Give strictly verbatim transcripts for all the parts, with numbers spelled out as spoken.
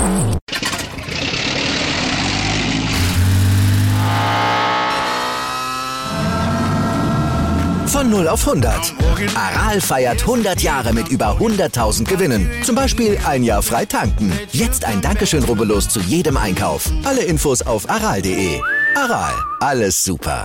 Von null auf hundert. Aral feiert hundert Jahre mit über hunderttausend Gewinnen. Zum Beispiel ein Jahr frei tanken. Jetzt ein Dankeschön, rubbellos zu jedem Einkauf. Alle Infos auf aral punkt de. Aral, alles super.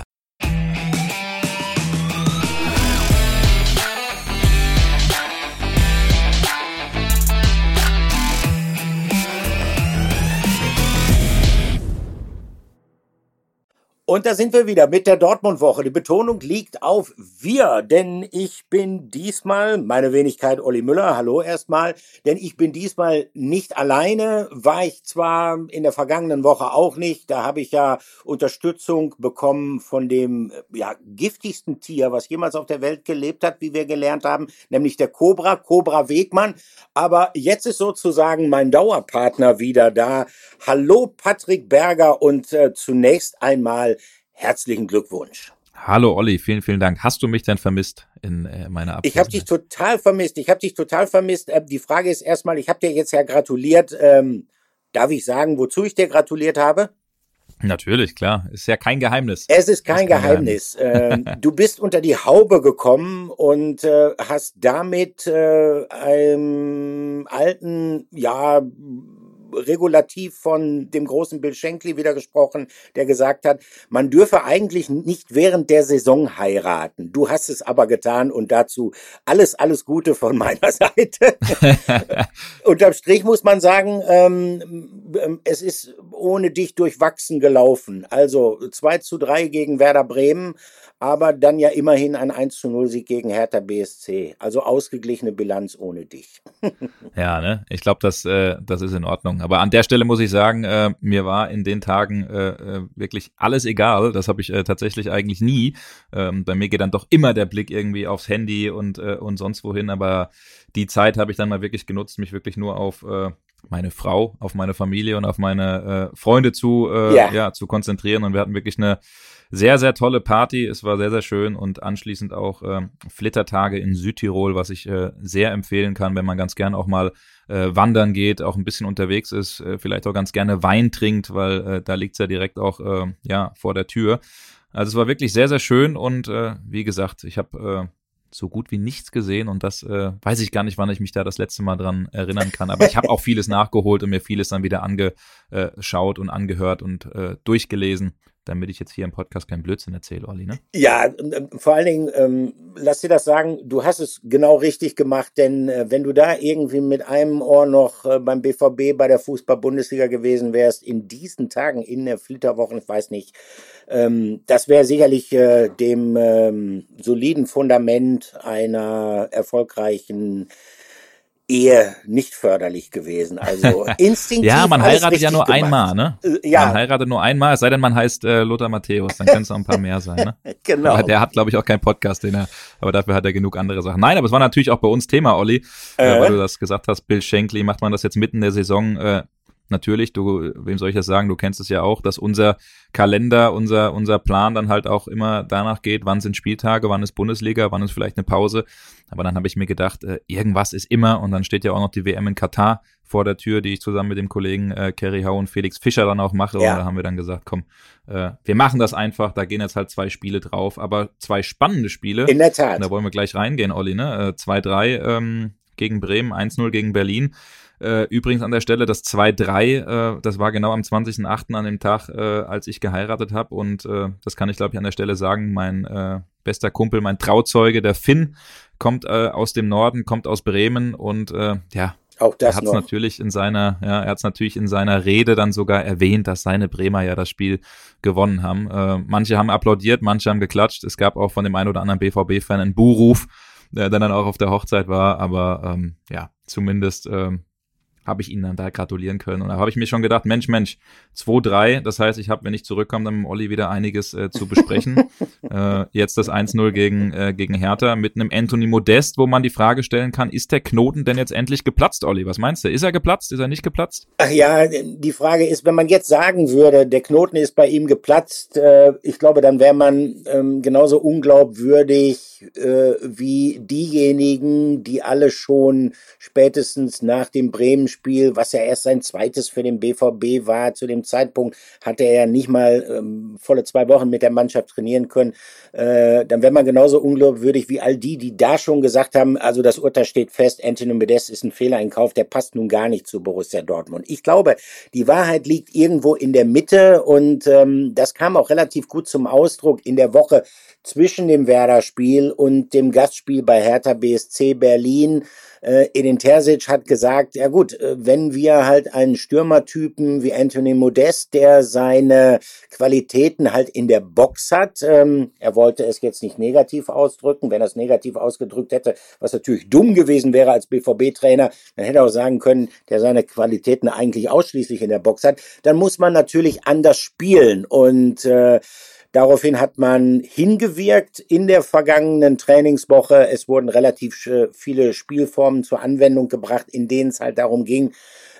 Und da sind wir wieder mit der Dortmund-Woche. Die Betonung liegt auf wir, denn ich bin diesmal, meine Wenigkeit Olli Müller, hallo erstmal, denn ich bin diesmal nicht alleine, war ich zwar in der vergangenen Woche auch nicht, da habe ich ja Unterstützung bekommen von dem ja, giftigsten Tier, was jemals auf der Welt gelebt hat, wie wir gelernt haben, nämlich der Cobra, Cobra Wegmann. Aber jetzt ist sozusagen mein Dauerpartner wieder da. Hallo Patrick Berger und äh, zunächst einmal herzlichen Glückwunsch. Hallo Olli, vielen, vielen Dank. Hast du mich denn vermisst in äh, meiner Abwesenheit? Ich habe dich total vermisst. Ich habe dich total vermisst. Äh, die Frage ist erstmal, ich habe dir jetzt ja gratuliert. Ähm, darf ich sagen, wozu ich dir gratuliert habe? Natürlich, klar. Ist ja kein Geheimnis. Es ist kein, ist kein Geheimnis. Geheimnis. ähm, du bist unter die Haube gekommen und äh, hast damit äh, einem alten, ja, Regulativ von dem großen Bill Shankly wieder gesprochen, der gesagt hat, man dürfe eigentlich nicht während der Saison heiraten. Du hast es aber getan und dazu alles, alles Gute von meiner Seite. Unterm Strich muss man sagen, ähm, es ist ohne dich durchwachsen gelaufen. Also zwei zu drei gegen Werder Bremen, aber dann ja immerhin ein eins zu null Sieg gegen Hertha B S C. Also ausgeglichene Bilanz ohne dich. Ja, ne? Ich glaube, das, äh, das ist in Ordnung. Aber an der Stelle muss ich sagen, äh, mir war in den Tagen äh, wirklich alles egal. Das habe ich äh, tatsächlich eigentlich nie. Ähm, bei mir geht dann doch immer der Blick irgendwie aufs Handy und, äh, und sonst wohin. Aber die Zeit habe ich dann mal wirklich genutzt, mich wirklich nur auf äh, meine Frau, auf meine Familie und auf meine äh, Freunde zu, äh, yeah. ja, zu konzentrieren. Und wir hatten wirklich eine sehr, sehr tolle Party. Es war sehr, sehr schön und anschließend auch äh, Flittertage in Südtirol, was ich äh, sehr empfehlen kann, wenn man ganz gerne auch mal äh, wandern geht, auch ein bisschen unterwegs ist, äh, vielleicht auch ganz gerne Wein trinkt, weil äh, da liegt's ja direkt auch äh, ja vor der Tür. Also es war wirklich sehr, sehr schön und äh, wie gesagt, ich habe äh, so gut wie nichts gesehen und das äh, weiß ich gar nicht, wann ich mich da das letzte Mal dran erinnern kann, aber ich habe auch vieles nachgeholt und mir vieles dann wieder angeschaut und angehört und äh, durchgelesen, damit ich jetzt hier im Podcast keinen Blödsinn erzähle, Olli, ne? Ja, vor allen Dingen, ähm, lass dir das sagen, du hast es genau richtig gemacht, denn äh, wenn du da irgendwie mit einem Ohr noch äh, beim B V B bei der Fußball-Bundesliga gewesen wärst, in diesen Tagen, in der Flitterwochen, ich weiß nicht, ähm, das wäre sicherlich äh, dem ähm, soliden Fundament einer erfolgreichen Ehe nicht förderlich gewesen. Also instinktiv. Ja, man heiratet ja nur gemacht. einmal, ne? Ja. Man heiratet nur einmal, es sei denn, man heißt äh, Lothar Matthäus, dann können es auch ein paar mehr sein, ne? Genau. Aber der hat, glaube ich, auch keinen Podcast, den er, aber dafür hat er genug andere Sachen. Nein, aber es war natürlich auch bei uns Thema, Olli, äh. Äh, weil du das gesagt hast, Bill Shankly, macht man das jetzt mitten in der Saison, äh, natürlich, du, wem soll ich das sagen, du kennst es ja auch, dass unser Kalender, unser unser Plan dann halt auch immer danach geht, wann sind Spieltage, wann ist Bundesliga, wann ist vielleicht eine Pause. Aber dann habe ich mir gedacht, äh, irgendwas ist immer und dann steht ja auch noch die W M in Katar vor der Tür, die ich zusammen mit dem Kollegen äh, Kerry Hau und Felix Fischer dann auch mache. Ja. Und da haben wir dann gesagt, komm, äh, wir machen das einfach, da gehen jetzt halt zwei Spiele drauf, aber zwei spannende Spiele. In der Tat. Und da wollen wir gleich reingehen, Olli, ne? Äh, zwei drei ähm, gegen Bremen, eins null gegen Berlin. Äh, übrigens an der Stelle das zwei drei, äh, das war genau am zwanzigsten achten an dem Tag, äh, als ich geheiratet habe und äh, das kann ich glaube ich an der Stelle sagen, mein äh, bester Kumpel, mein Trauzeuge, der Finn, kommt äh, aus dem Norden, kommt aus Bremen und äh, ja, auch das er hat es natürlich in seiner, ja, er hat es natürlich in seiner Rede dann sogar erwähnt, dass seine Bremer ja das Spiel gewonnen haben. Äh, manche haben applaudiert, manche haben geklatscht, es gab auch von dem einen oder anderen B V B-Fan einen Buhruf, der dann auch auf der Hochzeit war, aber ähm, ja, zumindest ähm, habe ich ihnen dann da gratulieren können. Und da habe ich mir schon gedacht, Mensch, Mensch, zwei drei, das heißt, ich habe, wenn ich zurückkomme, dann mit Olli wieder einiges äh, zu besprechen. äh, jetzt das eins null gegen, äh, gegen Hertha mit einem Anthony Modest, wo man die Frage stellen kann, ist der Knoten denn jetzt endlich geplatzt, Olli? Was meinst du? Ist er geplatzt? Ist er nicht geplatzt? Ach ja, die Frage ist, wenn man jetzt sagen würde, der Knoten ist bei ihm geplatzt, äh, ich glaube, dann wäre man ähm, genauso unglaubwürdig äh, wie diejenigen, die alle schon spätestens nach dem Bremen Heimspiel, was ja erst sein zweites für den B V B war. Zu dem Zeitpunkt hatte er ja nicht mal ähm, volle zwei Wochen mit der Mannschaft trainieren können. Äh, dann wäre man genauso unglaubwürdig wie all die, die da schon gesagt haben, also das Urteil steht fest, Anthony Modest ist ein Fehleinkauf, der passt nun gar nicht zu Borussia Dortmund. Ich glaube, die Wahrheit liegt irgendwo in der Mitte und ähm, das kam auch relativ gut zum Ausdruck in der Woche zwischen dem Werder-Spiel und dem Gastspiel bei Hertha B S C Berlin. Äh, Edin Terzic hat gesagt, ja gut, äh, wenn wir halt einen Stürmertypen wie Anthony Modest, der seine Qualitäten halt in der Box hat, ähm, er wollte es jetzt nicht negativ ausdrücken, wenn er es negativ ausgedrückt hätte, was natürlich dumm gewesen wäre als B V B-Trainer, dann hätte er auch sagen können, der seine Qualitäten eigentlich ausschließlich in der Box hat, dann muss man natürlich anders spielen und äh, daraufhin hat man hingewirkt in der vergangenen Trainingswoche. Es wurden relativ viele Spielformen zur Anwendung gebracht, in denen es halt darum ging,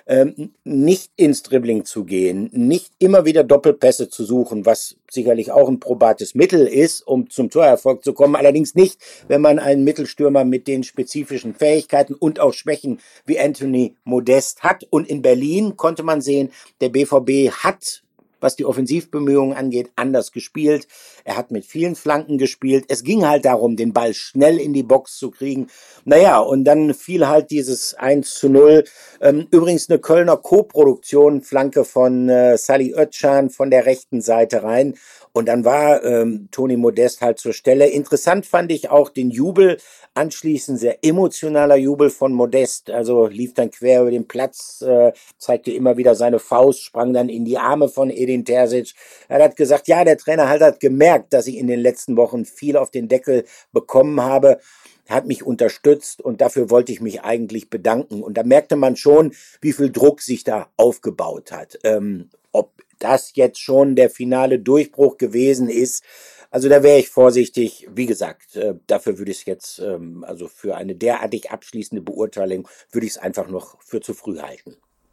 nicht ins Dribbling zu gehen, nicht immer wieder Doppelpässe zu suchen, was sicherlich auch ein probates Mittel ist, um zum Torerfolg zu kommen. Allerdings nicht, wenn man einen Mittelstürmer mit den spezifischen Fähigkeiten und auch Schwächen wie Anthony Modest hat. Und in Berlin konnte man sehen, der B V B hat, was die Offensivbemühungen angeht, anders gespielt. Er hat mit vielen Flanken gespielt. Es ging halt darum, den Ball schnell in die Box zu kriegen. Naja, und dann fiel halt dieses eins zu null. Ähm, übrigens eine Kölner Co-Produktion, Flanke von äh, Salih Özcan von der rechten Seite rein. Und dann war ähm, Toni Modest halt zur Stelle. Interessant fand ich auch den Jubel, anschließend sehr emotionaler Jubel von Modest, also lief dann quer über den Platz, äh, zeigte immer wieder seine Faust, sprang dann in die Arme von Edin Terzic. Er hat gesagt, ja, der Trainer halt hat gemerkt, dass ich in den letzten Wochen viel auf den Deckel bekommen habe. Er hat mich unterstützt und dafür wollte ich mich eigentlich bedanken. Und da merkte man schon, wie viel Druck sich da aufgebaut hat. Ähm, ob das jetzt schon der finale Durchbruch gewesen ist, also da wäre ich vorsichtig. Wie gesagt, äh, dafür würde ich es jetzt, ähm, also für eine derartig abschließende Beurteilung, würde ich es einfach noch für zu früh halten.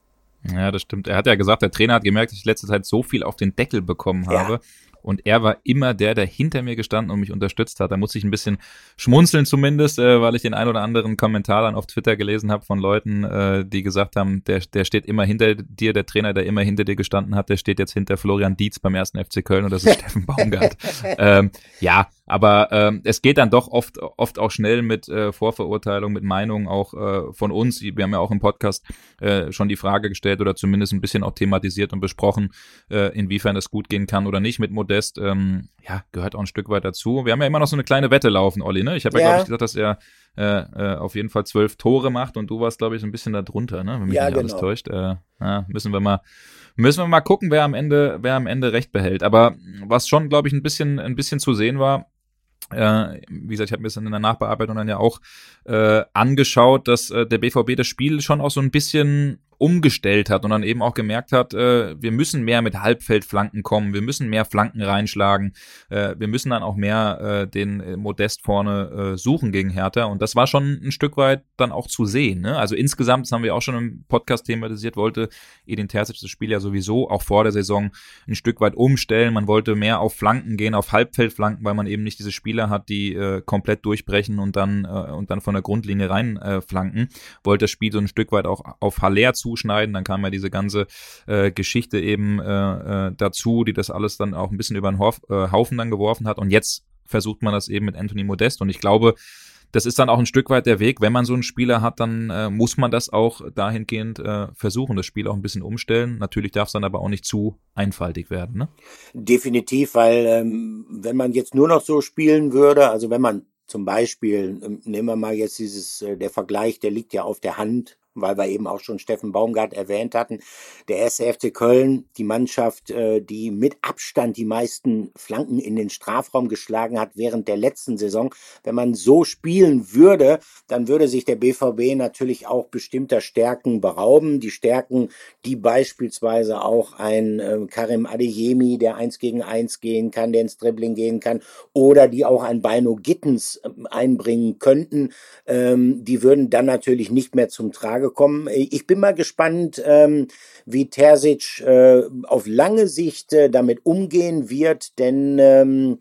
Ja, das stimmt. Er hat ja gesagt, der Trainer hat gemerkt, dass ich letzte Zeit so viel auf den Deckel bekommen habe. Ja. Und er war immer der, der hinter mir gestanden und mich unterstützt hat. Da musste ich ein bisschen schmunzeln zumindest, äh, weil ich den ein oder anderen Kommentar dann auf Twitter gelesen habe von Leuten, äh, die gesagt haben, der, der steht immer hinter dir, der Trainer, der immer hinter dir gestanden hat, der steht jetzt hinter Florian Dietz beim ersten F C Köln und das ist Steffen Baumgart. ähm, ja, aber ähm, es geht dann doch oft oft auch schnell mit äh, Vorverurteilung, mit Meinungen auch äh, von uns. Wir haben ja auch im Podcast äh, schon die Frage gestellt oder zumindest ein bisschen auch thematisiert und besprochen, äh, inwiefern das gut gehen kann oder nicht mit Modest. Ähm, ja, gehört auch ein Stück weit dazu. Wir haben ja immer noch so eine kleine Wette laufen, Olli, ne? Ich habe ja, ja glaube ich, gesagt, dass er äh, äh, auf jeden Fall zwölf Tore macht und du warst, glaube ich, so ein bisschen da drunter, ne? Wenn mich ja, nicht genau. alles täuscht. Äh, ja, müssen wir mal müssen wir mal gucken, wer am Ende wer am Ende recht behält. Aber was schon, glaube ich, ein bisschen ein bisschen zu sehen war, Äh, wie gesagt, ich habe mir das in der Nachbearbeitung dann ja auch äh, angeschaut, dass äh, der B V B das Spiel schon auch so ein bisschen umgestellt hat und dann eben auch gemerkt hat, äh, wir müssen mehr mit Halbfeldflanken kommen, wir müssen mehr Flanken reinschlagen, äh, wir müssen dann auch mehr äh, den äh, Modest vorne äh, suchen gegen Hertha und das war schon ein Stück weit dann auch zu sehen, ne? Also insgesamt, das haben wir auch schon im Podcast thematisiert, wollte Edin Terzic das Spiel ja sowieso auch vor der Saison ein Stück weit umstellen, man wollte mehr auf Flanken gehen, auf Halbfeldflanken, weil man eben nicht diese Spieler hat, die äh, komplett durchbrechen und dann äh, und dann von der Grundlinie rein äh, flanken, wollte das Spiel so ein Stück weit auch auf Haller zuschneiden, dann kam ja diese ganze äh, Geschichte eben äh, äh, dazu, die das alles dann auch ein bisschen über den Hof, äh, Haufen dann geworfen hat und jetzt versucht man das eben mit Anthony Modest und ich glaube, das ist dann auch ein Stück weit der Weg, wenn man so einen Spieler hat, dann äh, muss man das auch dahingehend äh, versuchen, das Spiel auch ein bisschen umstellen, natürlich darf es dann aber auch nicht zu einfaltig werden, ne? Definitiv, weil ähm, wenn man jetzt nur noch so spielen würde, also wenn man zum Beispiel, ähm, nehmen wir mal jetzt dieses, äh, der Vergleich, der liegt ja auf der Hand, weil wir eben auch schon Steffen Baumgart erwähnt hatten. Der erste F C Köln, die Mannschaft, die mit Abstand die meisten Flanken in den Strafraum geschlagen hat während der letzten Saison. Wenn man so spielen würde, dann würde sich der B V B natürlich auch bestimmter Stärken berauben. Die Stärken, die beispielsweise auch ein äh, Karim Adeyemi, der eins gegen eins gehen kann, der ins Dribbling gehen kann, oder die auch ein Beino Gittens äh, einbringen könnten, ähm, die würden dann natürlich nicht mehr zum Tragen kommen. Ich bin mal gespannt, ähm, wie Terzic äh, auf lange Sicht äh, damit umgehen wird, denn ähm,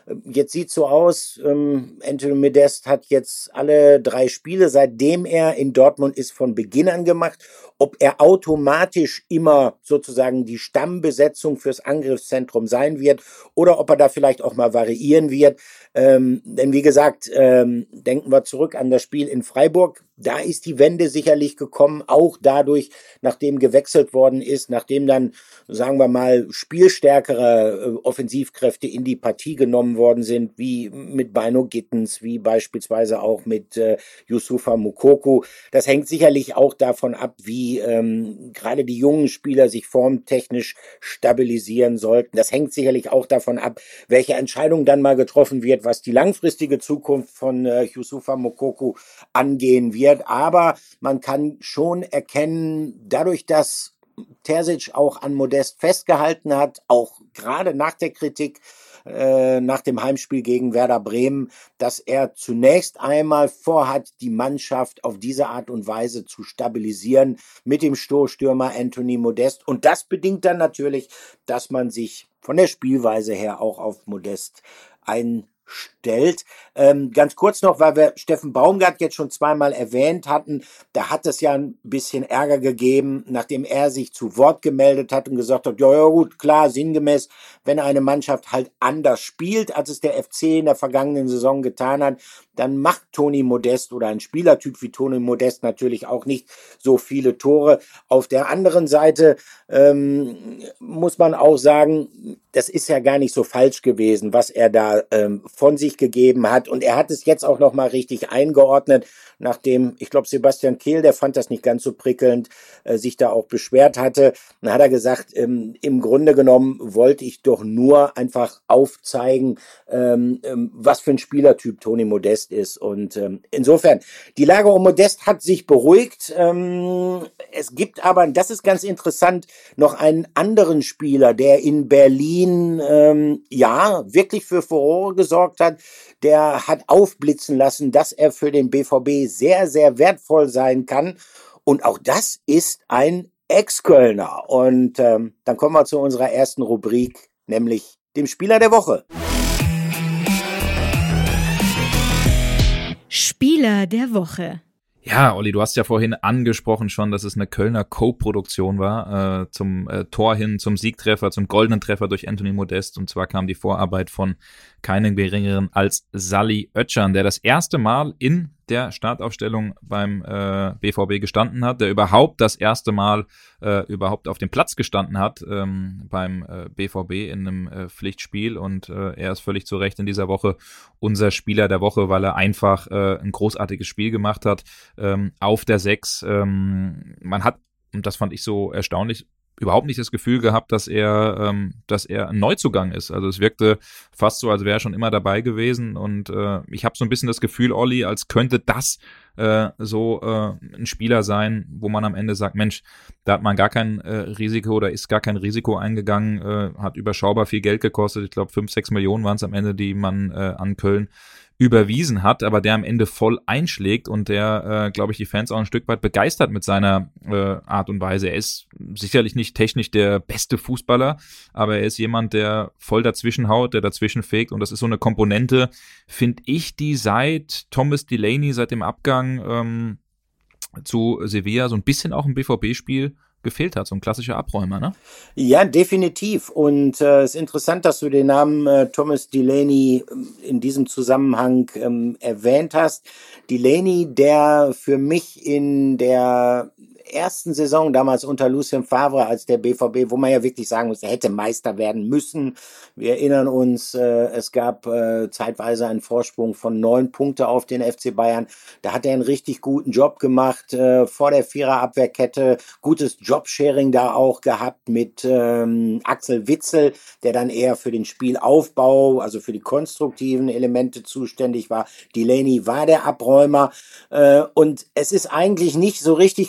Jetzt sieht so aus, ähm, Anthony Modest hat jetzt alle drei Spiele, seitdem er in Dortmund ist, von Beginn an gemacht. Ob er automatisch immer sozusagen die Stammbesetzung fürs Angriffszentrum sein wird oder ob er da vielleicht auch mal variieren wird. Ähm, denn wie gesagt, ähm, denken wir zurück an das Spiel in Freiburg. Da ist die Wende sicherlich gekommen, auch dadurch, nachdem gewechselt worden ist, nachdem dann, sagen wir mal, spielstärkere äh, Offensivkräfte in die Partie genommen worden sind, wie mit Bino Gittens, wie beispielsweise auch mit äh, Youssoufa Moukoko. Das hängt sicherlich auch davon ab, wie ähm, gerade die jungen Spieler sich formtechnisch stabilisieren sollten. Das hängt sicherlich auch davon ab, welche Entscheidung dann mal getroffen wird, was die langfristige Zukunft von äh, Youssoufa Moukoko angehen wird. Aber man kann schon erkennen, dadurch, dass Terzic auch an Modest festgehalten hat, auch gerade nach der Kritik, äh, nach dem Heimspiel gegen Werder Bremen, dass er zunächst einmal vorhat, die Mannschaft auf diese Art und Weise zu stabilisieren mit dem Stoßstürmer Anthony Modest. Und das bedingt dann natürlich, dass man sich von der Spielweise her auch auf Modest ein stellt. Ähm, ganz kurz noch, weil wir Steffen Baumgart jetzt schon zweimal erwähnt hatten, da hat es ja ein bisschen Ärger gegeben, nachdem er sich zu Wort gemeldet hat und gesagt hat, ja, ja gut, klar, sinngemäß, wenn eine Mannschaft halt anders spielt, als es der F C in der vergangenen Saison getan hat, dann macht Toni Modest oder ein Spielertyp wie Toni Modest natürlich auch nicht so viele Tore. Auf der anderen Seite ähm, muss man auch sagen, das ist ja gar nicht so falsch gewesen, was er da ähm, von sich gegeben hat. Und er hat es jetzt auch nochmal richtig eingeordnet, nachdem, ich glaube, Sebastian Kehl, der fand das nicht ganz so prickelnd, äh, sich da auch beschwert hatte. Dann hat er gesagt, ähm, im Grunde genommen wollte ich doch nur einfach aufzeigen, ähm, ähm, was für ein Spielertyp Toni Modest ist. Und ähm, insofern, die Lage um Modest hat sich beruhigt. Ähm, es gibt aber, das ist ganz interessant, noch einen anderen Spieler, der in Berlin ähm, ja wirklich für Furore gesorgt hat. Der hat aufblitzen lassen, dass er für den B V B sehr, sehr wertvoll sein kann. Und auch das ist ein Ex-Kölner. Und ähm, dann kommen wir zu unserer ersten Rubrik, nämlich dem Spieler der Woche. Spieler der Woche. Ja, Olli, du hast ja vorhin angesprochen schon, dass es eine Kölner Co-Produktion war, äh, zum äh, Tor hin, zum Siegtreffer, zum goldenen Treffer durch Anthony Modest. Und zwar kam die Vorarbeit von keinem geringeren als Sally Oetschan, der das erste Mal in der Startaufstellung beim äh, B V B gestanden hat, der überhaupt das erste Mal äh, überhaupt auf dem Platz gestanden hat ähm, beim äh, B V B in einem äh, Pflichtspiel. Und äh, er ist völlig zu Recht in dieser Woche unser Spieler der Woche, weil er einfach äh, ein großartiges Spiel gemacht hat ähm, auf der Sechs. Ähm, man hat, und das fand ich so erstaunlich, überhaupt nicht das Gefühl gehabt, dass er, ähm, dass er ein Neuzugang ist. Also es wirkte fast so, als wäre er schon immer dabei gewesen. Und äh, ich habe so ein bisschen das Gefühl, Olli, als könnte das äh, so äh, ein Spieler sein, wo man am Ende sagt, Mensch, da hat man gar kein äh, Risiko oder ist gar kein Risiko eingegangen, äh, hat überschaubar viel Geld gekostet. Ich glaube, fünf, sechs Millionen waren es am Ende, die man äh, an Köln überwiesen hat, aber der am Ende voll einschlägt und der, äh, glaube ich, die Fans auch ein Stück weit begeistert mit seiner äh, Art und Weise. Er ist sicherlich nicht technisch der beste Fußballer, aber er ist jemand, der voll dazwischen haut, der dazwischen fegt, und das ist so eine Komponente, finde ich, die seit Thomas Delaney, seit dem Abgang ähm, zu Sevilla so ein bisschen auch im B V B-Spiel gefehlt hat, so ein klassischer Abräumer, ne? Ja, definitiv. Und äh, es ist interessant, dass du den Namen äh, Thomas Delaney in diesem Zusammenhang ähm, erwähnt hast. Delaney, der für mich in der ersten Saison, damals unter Lucien Favre als der B V B, wo man ja wirklich sagen muss, er hätte Meister werden müssen. Wir erinnern uns, äh, es gab äh, zeitweise einen Vorsprung von neun Punkte auf den F C Bayern. Da hat er einen richtig guten Job gemacht, äh, vor der Viererabwehrkette, gutes Jobsharing da auch gehabt mit ähm, Axel Witsel, der dann eher für den Spielaufbau, also für die konstruktiven Elemente zuständig war. Delaney war der Abräumer, äh, und es ist eigentlich nicht so richtig gelungen,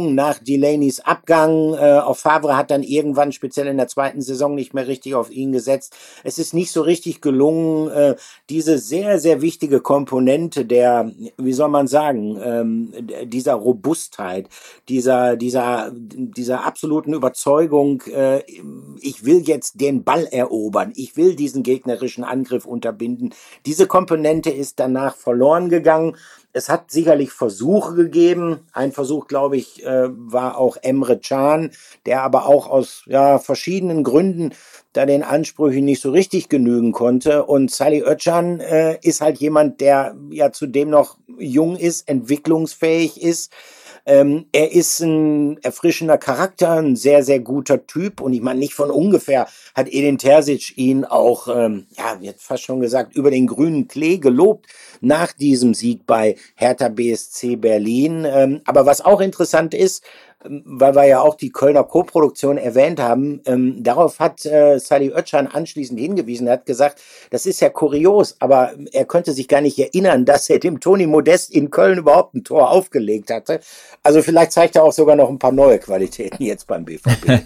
gelungen nach Delaney's Abgang. Äh, auch Favre hat dann irgendwann, speziell in der zweiten Saison, nicht mehr richtig auf ihn gesetzt. Es ist nicht so richtig gelungen, äh, diese sehr, sehr wichtige Komponente der, wie soll man sagen, ähm, dieser Robustheit, dieser, dieser, dieser absoluten Überzeugung, äh, ich will jetzt den Ball erobern, ich will diesen gegnerischen Angriff unterbinden. Diese Komponente ist danach verloren gegangen. Es hat sicherlich Versuche gegeben. Ein Versuch, glaube ich, äh, war auch Emre Can, der aber auch aus ja, verschiedenen Gründen da den Ansprüchen nicht so richtig genügen konnte. Und Salih Özcan äh, ist halt jemand, der ja zudem noch jung ist, entwicklungsfähig ist. Ähm, er ist ein erfrischender Charakter, ein sehr, sehr guter Typ. Und ich meine, nicht von ungefähr hat Edin Terzic ihn auch, ähm, ja, wird fast schon gesagt, über den grünen Klee gelobt nach diesem Sieg bei Hertha B S C Berlin. Ähm, aber was auch interessant ist, weil wir ja auch die Kölner Co-Produktion erwähnt haben, ähm, darauf hat äh, Salih Özcan anschließend hingewiesen. Er hat gesagt, das ist ja kurios, aber er könnte sich gar nicht erinnern, dass er dem Toni Modest in Köln überhaupt ein Tor aufgelegt hatte. Also vielleicht zeigt er auch sogar noch ein paar neue Qualitäten jetzt beim B V B.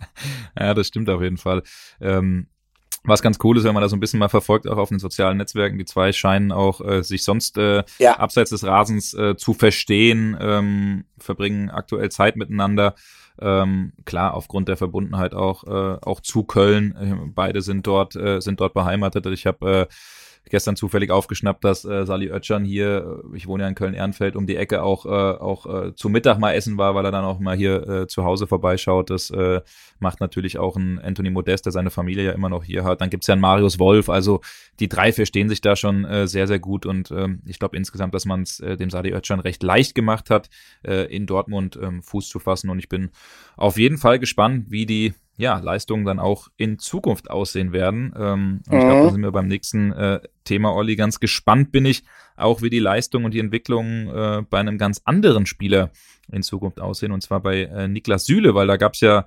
Ja, das stimmt auf jeden Fall. Ähm Was ganz cool ist, wenn man das so ein bisschen mal verfolgt, auch auf den sozialen Netzwerken, die zwei scheinen auch äh, sich sonst äh, ja. abseits des Rasens äh, zu verstehen, ähm, verbringen aktuell Zeit miteinander. Ähm, klar, aufgrund der Verbundenheit auch äh, auch zu Köln. Äh, beide sind dort äh, sind dort beheimatet. Ich habe äh, gestern zufällig aufgeschnappt, dass äh, Salih Özcan hier, ich wohne ja in Köln-Ehrenfeld, um die Ecke auch äh, auch äh, zu Mittag mal essen war, weil er dann auch mal hier äh, zu Hause vorbeischaut. Das äh, macht natürlich auch ein Anthony Modest, der seine Familie ja immer noch hier hat. Dann gibt's ja einen Marius Wolf, also die drei verstehen sich da schon äh, sehr, sehr gut und ähm, ich glaube insgesamt, dass man es äh, dem Salih Özcan recht leicht gemacht hat, äh, in Dortmund ähm, Fuß zu fassen und ich bin auf jeden Fall gespannt, wie die ja, Leistungen dann auch in Zukunft aussehen werden. Ähm, und mhm. ich glaube, da sind wir beim nächsten äh, Thema, Olli. Ganz gespannt bin ich auch, wie die Leistung und die Entwicklung äh, bei einem ganz anderen Spieler in Zukunft aussehen, und zwar bei äh, Niklas Süle, weil da gab es ja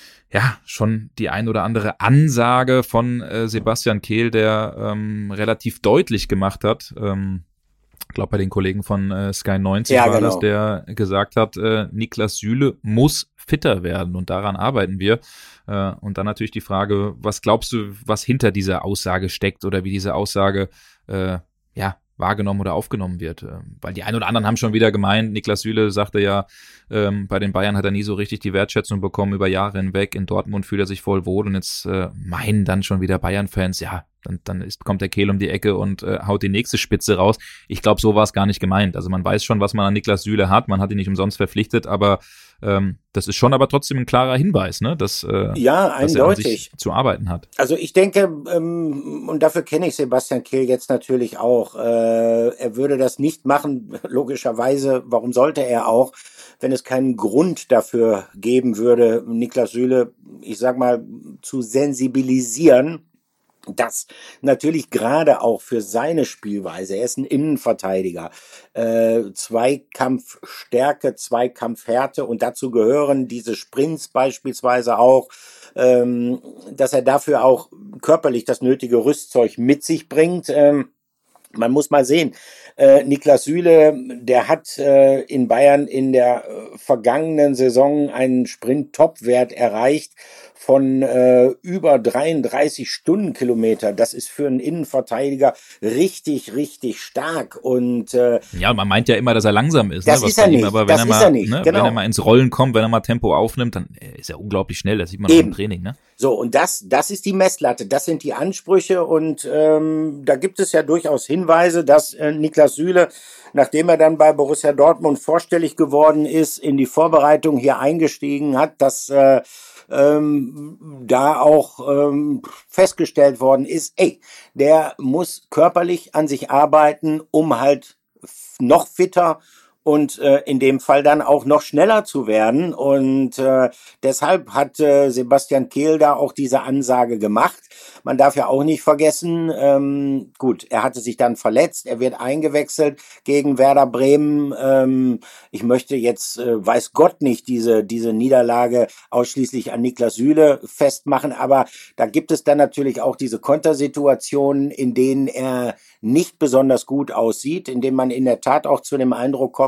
ja schon die ein oder andere Ansage von äh, Sebastian Kehl, der ähm, relativ deutlich gemacht hat, ähm, ich glaube bei den Kollegen von äh, Sky neunzig ja, war genau. das, der gesagt hat, äh, Niklas Süle muss fitter werden und daran arbeiten wir. Äh, und dann natürlich die Frage, was glaubst du, was hinter dieser Aussage steckt oder wie diese Aussage äh, ja wahrgenommen oder aufgenommen wird? Äh, weil die einen oder anderen haben schon wieder gemeint, Niklas Süle sagte ja, ähm, bei den Bayern hat er nie so richtig die Wertschätzung bekommen über Jahre hinweg, in Dortmund fühlt er sich voll wohl und jetzt äh, meinen dann schon wieder Bayern-Fans, ja, dann, dann ist, kommt der Kehl um die Ecke und äh, haut die nächste Spitze raus. Ich glaube, so war es gar nicht gemeint. Also man weiß schon, was man an Niklas Süle hat, man hat ihn nicht umsonst verpflichtet, aber ähm, das ist schon aber trotzdem ein klarer Hinweis, ne, dass, äh, ja, dass er an sich zu arbeiten hat. Also ich denke, ähm, und dafür kenne ich Sebastian Kehl jetzt natürlich auch, äh, er würde das nicht machen, logischerweise, warum sollte er auch, wenn es keinen Grund dafür geben würde, Niklas Süle, ich sag mal, zu sensibilisieren, das natürlich gerade auch für seine Spielweise, er ist ein Innenverteidiger, äh, Zweikampfstärke, Zweikampfhärte und dazu gehören diese Sprints beispielsweise auch, ähm, dass er dafür auch körperlich das nötige Rüstzeug mit sich bringt. Ähm, man muss mal sehen, äh, Niklas Süle, der hat äh, in Bayern in der äh, vergangenen Saison einen Sprint-Top-Wert erreicht von äh, über dreiunddreißig Stundenkilometer. Das ist für einen Innenverteidiger richtig, richtig stark. Und äh, ja, man meint ja immer, dass er langsam ist. Das ne? ist er nicht. Ihm, aber wenn das er ist mal, er nicht. Ne, genau. Wenn er mal ins Rollen kommt, wenn er mal Tempo aufnimmt, dann ist er unglaublich schnell. Das sieht man auch im Training. Ne? So, und das, das ist die Messlatte. Das sind die Ansprüche. Und ähm, da gibt es ja durchaus Hinweise, dass äh, Niklas Süle, nachdem er dann bei Borussia Dortmund vorstellig geworden ist, in die Vorbereitung hier eingestiegen hat, dass äh, ähm, da auch ähm, festgestellt worden ist, ey, der muss körperlich an sich arbeiten, um halt noch fitter und äh, in dem Fall dann auch noch schneller zu werden. Und äh, deshalb hat äh, Sebastian Kehl da auch diese Ansage gemacht. Man darf ja auch nicht vergessen, ähm, gut, er hatte sich dann verletzt, er wird eingewechselt gegen Werder Bremen. Ähm, ich möchte jetzt, äh, weiß Gott nicht, diese diese Niederlage ausschließlich an Niklas Süle festmachen, aber da gibt es dann natürlich auch diese Kontersituationen, in denen er nicht besonders gut aussieht, in denen man in der Tat auch zu dem Eindruck kommt,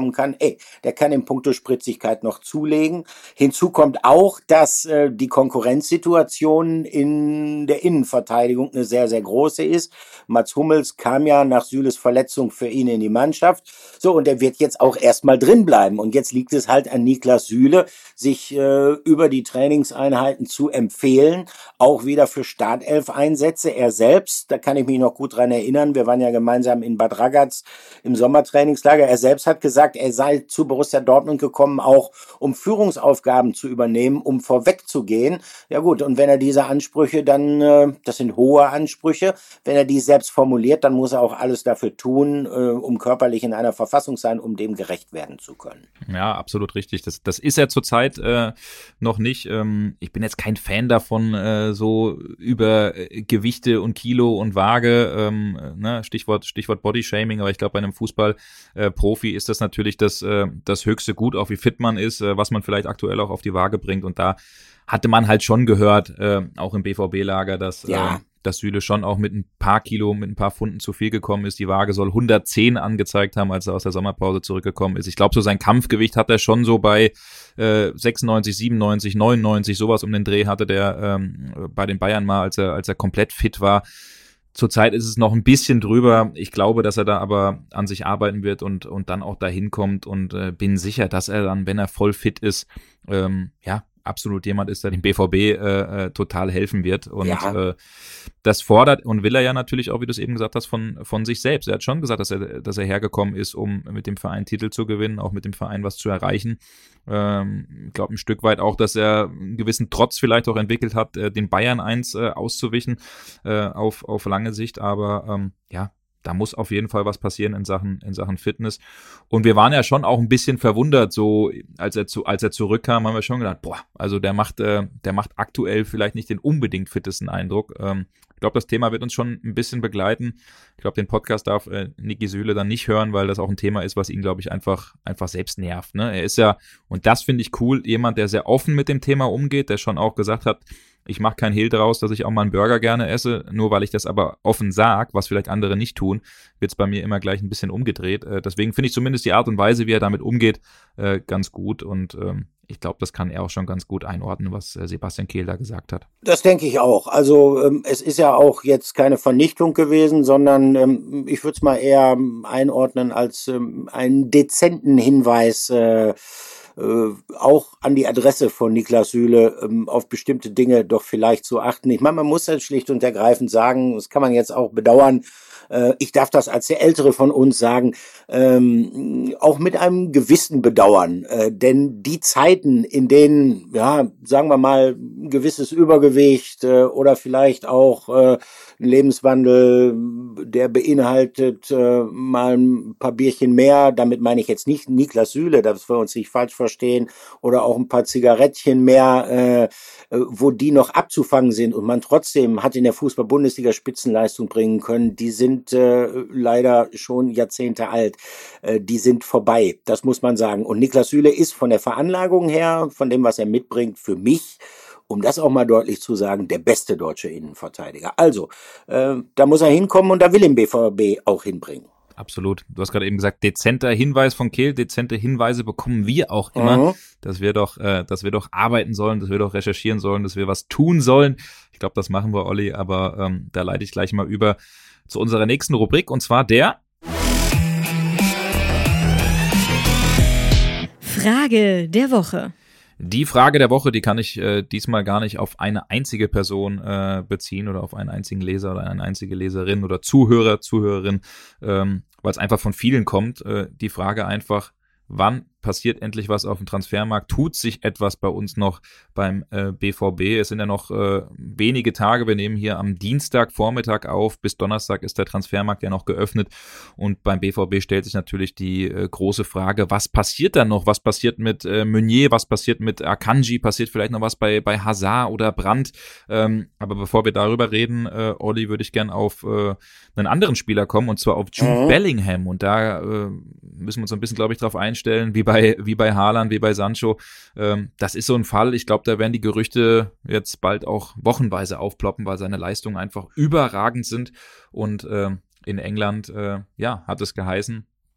kommen kann, ey, der kann in puncto Spritzigkeit noch zulegen. Hinzu kommt auch, dass äh, die Konkurrenzsituation in der Innenverteidigung eine sehr, sehr große ist. Mats Hummels kam ja nach Süles Verletzung für ihn in die Mannschaft. So, und er wird jetzt auch erstmal drin bleiben. Und jetzt liegt es halt an Niklas Süle, sich äh, über die Trainingseinheiten zu empfehlen, auch wieder für Startelf-Einsätze. Er selbst, da kann ich mich noch gut dran erinnern, wir waren ja gemeinsam in Bad Ragaz im Sommertrainingslager. Er selbst hat gesagt, er sei zu Borussia Dortmund gekommen, auch um Führungsaufgaben zu übernehmen, um vorwegzugehen. Ja gut, und wenn er diese Ansprüche dann, äh, das sind hohe Ansprüche, wenn er die selbst formuliert, dann muss er auch alles dafür tun, äh, um körperlich in einer Verfassung sein, um dem gerecht werden zu können. Ja, absolut richtig. Das, das ist er zurzeit äh, noch nicht. Ähm, ich bin jetzt kein Fan davon, äh, so über äh, Gewichte und Kilo und Waage, ähm, ne, Stichwort Stichwort Bodyshaming, aber ich glaube, bei einem Fußballprofi äh, ist das natürlich das, äh, das höchste Gut, auch wie fit man ist, äh, was man vielleicht aktuell auch auf die Waage bringt. Und da hatte man halt schon gehört, äh, auch im B V B-Lager, dass ja. äh, dass Süle schon auch mit ein paar Kilo, mit ein paar Pfunden zu viel gekommen ist. Die Waage soll hundertzehn angezeigt haben, als er aus der Sommerpause zurückgekommen ist. Ich glaube, so sein Kampfgewicht hat er schon so bei äh, sechsundneunzig, siebenundneunzig, neunundneunzig, sowas um den Dreh hatte der ähm, bei den Bayern mal, als er als er komplett fit war. Zurzeit ist es noch ein bisschen drüber. Ich glaube, dass er da aber an sich arbeiten wird und und dann auch dahin kommt und äh, bin sicher, dass er dann, wenn er voll fit ist, ähm, ja, absolut jemand ist, der dem B V B äh, total helfen wird. Und ja. äh, das fordert und will er ja natürlich auch, wie du es eben gesagt hast, von von sich selbst. Er hat schon gesagt, dass er dass er hergekommen ist, um mit dem Verein Titel zu gewinnen, auch mit dem Verein was zu erreichen. Ähm, ich glaube ein Stück weit auch, dass er einen gewissen Trotz vielleicht auch entwickelt hat, äh, den Bayern eins äh, auszuwischen äh, auf auf lange Sicht. Aber ähm, ja, da muss auf jeden Fall was passieren in Sachen in Sachen Fitness. Und wir waren ja schon auch ein bisschen verwundert, so als er zu als er zurückkam, haben wir schon gedacht, boah, also der macht äh, der macht aktuell vielleicht nicht den unbedingt fittesten Eindruck. Ähm, ich glaube, das Thema wird uns schon ein bisschen begleiten. Ich glaube, den Podcast darf äh, Niki Süle dann nicht hören, weil das auch ein Thema ist, was ihn, glaube ich, einfach einfach selbst nervt. Ne? Er ist ja, und das finde ich cool, jemand, der sehr offen mit dem Thema umgeht, der schon auch gesagt hat, ich mache kein Hehl daraus, dass ich auch mal einen Burger gerne esse, nur weil ich das aber offen sage, was vielleicht andere nicht tun, wird es bei mir immer gleich ein bisschen umgedreht. Äh, deswegen finde ich zumindest die Art und Weise, wie er damit umgeht, äh, ganz gut. Und ähm, ich glaube, das kann er auch schon ganz gut einordnen, was äh, Sebastian Kehl da gesagt hat. Das denke ich auch. Also ähm, es ist ja auch jetzt keine Vernichtung gewesen, sondern ähm, ich würde es mal eher einordnen als ähm, einen dezenten Hinweis, äh, Äh, auch an die Adresse von Niklas Süle, ähm, auf bestimmte Dinge doch vielleicht zu achten. Ich meine, man muss das schlicht und ergreifend sagen, das kann man jetzt auch bedauern, äh, ich darf das als der Ältere von uns sagen, ähm, auch mit einem gewissen Bedauern, äh, denn die Zeiten, in denen, ja, sagen wir mal, ein gewisses Übergewicht äh, oder vielleicht auch äh, ein Lebenswandel, der beinhaltet äh, mal ein paar Bierchen mehr, damit meine ich jetzt nicht Niklas Süle, dass wir uns nicht falsch verstehen, oder auch ein paar Zigarettchen mehr, äh, wo die noch abzufangen sind und man trotzdem hat in der Fußball-Bundesliga Spitzenleistung bringen können, die sind äh, leider schon Jahrzehnte alt. Äh, die sind vorbei, das muss man sagen. Und Niklas Süle ist von der Veranlagung her, von dem, was er mitbringt, für mich, um das auch mal deutlich zu sagen, der beste deutsche Innenverteidiger. Also, äh, da muss er hinkommen und da will ihn B V B auch hinbringen. Absolut. Du hast gerade eben gesagt, dezenter Hinweis von Kehl, dezente Hinweise bekommen wir auch immer, mhm. dass wir doch, äh, dass wir doch arbeiten sollen, dass wir doch recherchieren sollen, dass wir was tun sollen. Ich glaube, das machen wir, Olli, aber ähm, da leite ich gleich mal über zu unserer nächsten Rubrik, und zwar der Frage der Woche. Die Frage der Woche, die kann ich äh, diesmal gar nicht auf eine einzige Person äh, beziehen oder auf einen einzigen Leser oder eine einzige Leserin oder Zuhörer, Zuhörerin, ähm, weil es einfach von vielen kommt. Äh, die Frage einfach, wann passiert endlich was auf dem Transfermarkt? Tut sich etwas bei uns noch beim äh, B V B? Es sind ja noch äh, wenige Tage. Wir nehmen hier am Dienstagvormittag auf. Bis Donnerstag ist der Transfermarkt ja noch geöffnet. Und beim B V B stellt sich natürlich die äh, große Frage, was passiert da noch? Was passiert mit äh, Meunier? Was passiert mit Akanji? Passiert vielleicht noch was bei bei Hazard oder Brandt? Ähm, aber bevor wir darüber reden, äh, Olli, würde ich gern auf äh, einen anderen Spieler kommen, und zwar auf Jude mhm. Bellingham. Und da äh, müssen wir uns so ein bisschen, glaube ich, drauf einstellen, wie bei Bei, wie bei Haaland, wie bei Sancho. Ähm, das ist so ein Fall. Ich glaube, da werden die Gerüchte jetzt bald auch wochenweise aufploppen, weil seine Leistungen einfach überragend sind. Und äh, in England, äh, ja, hat es geheißen,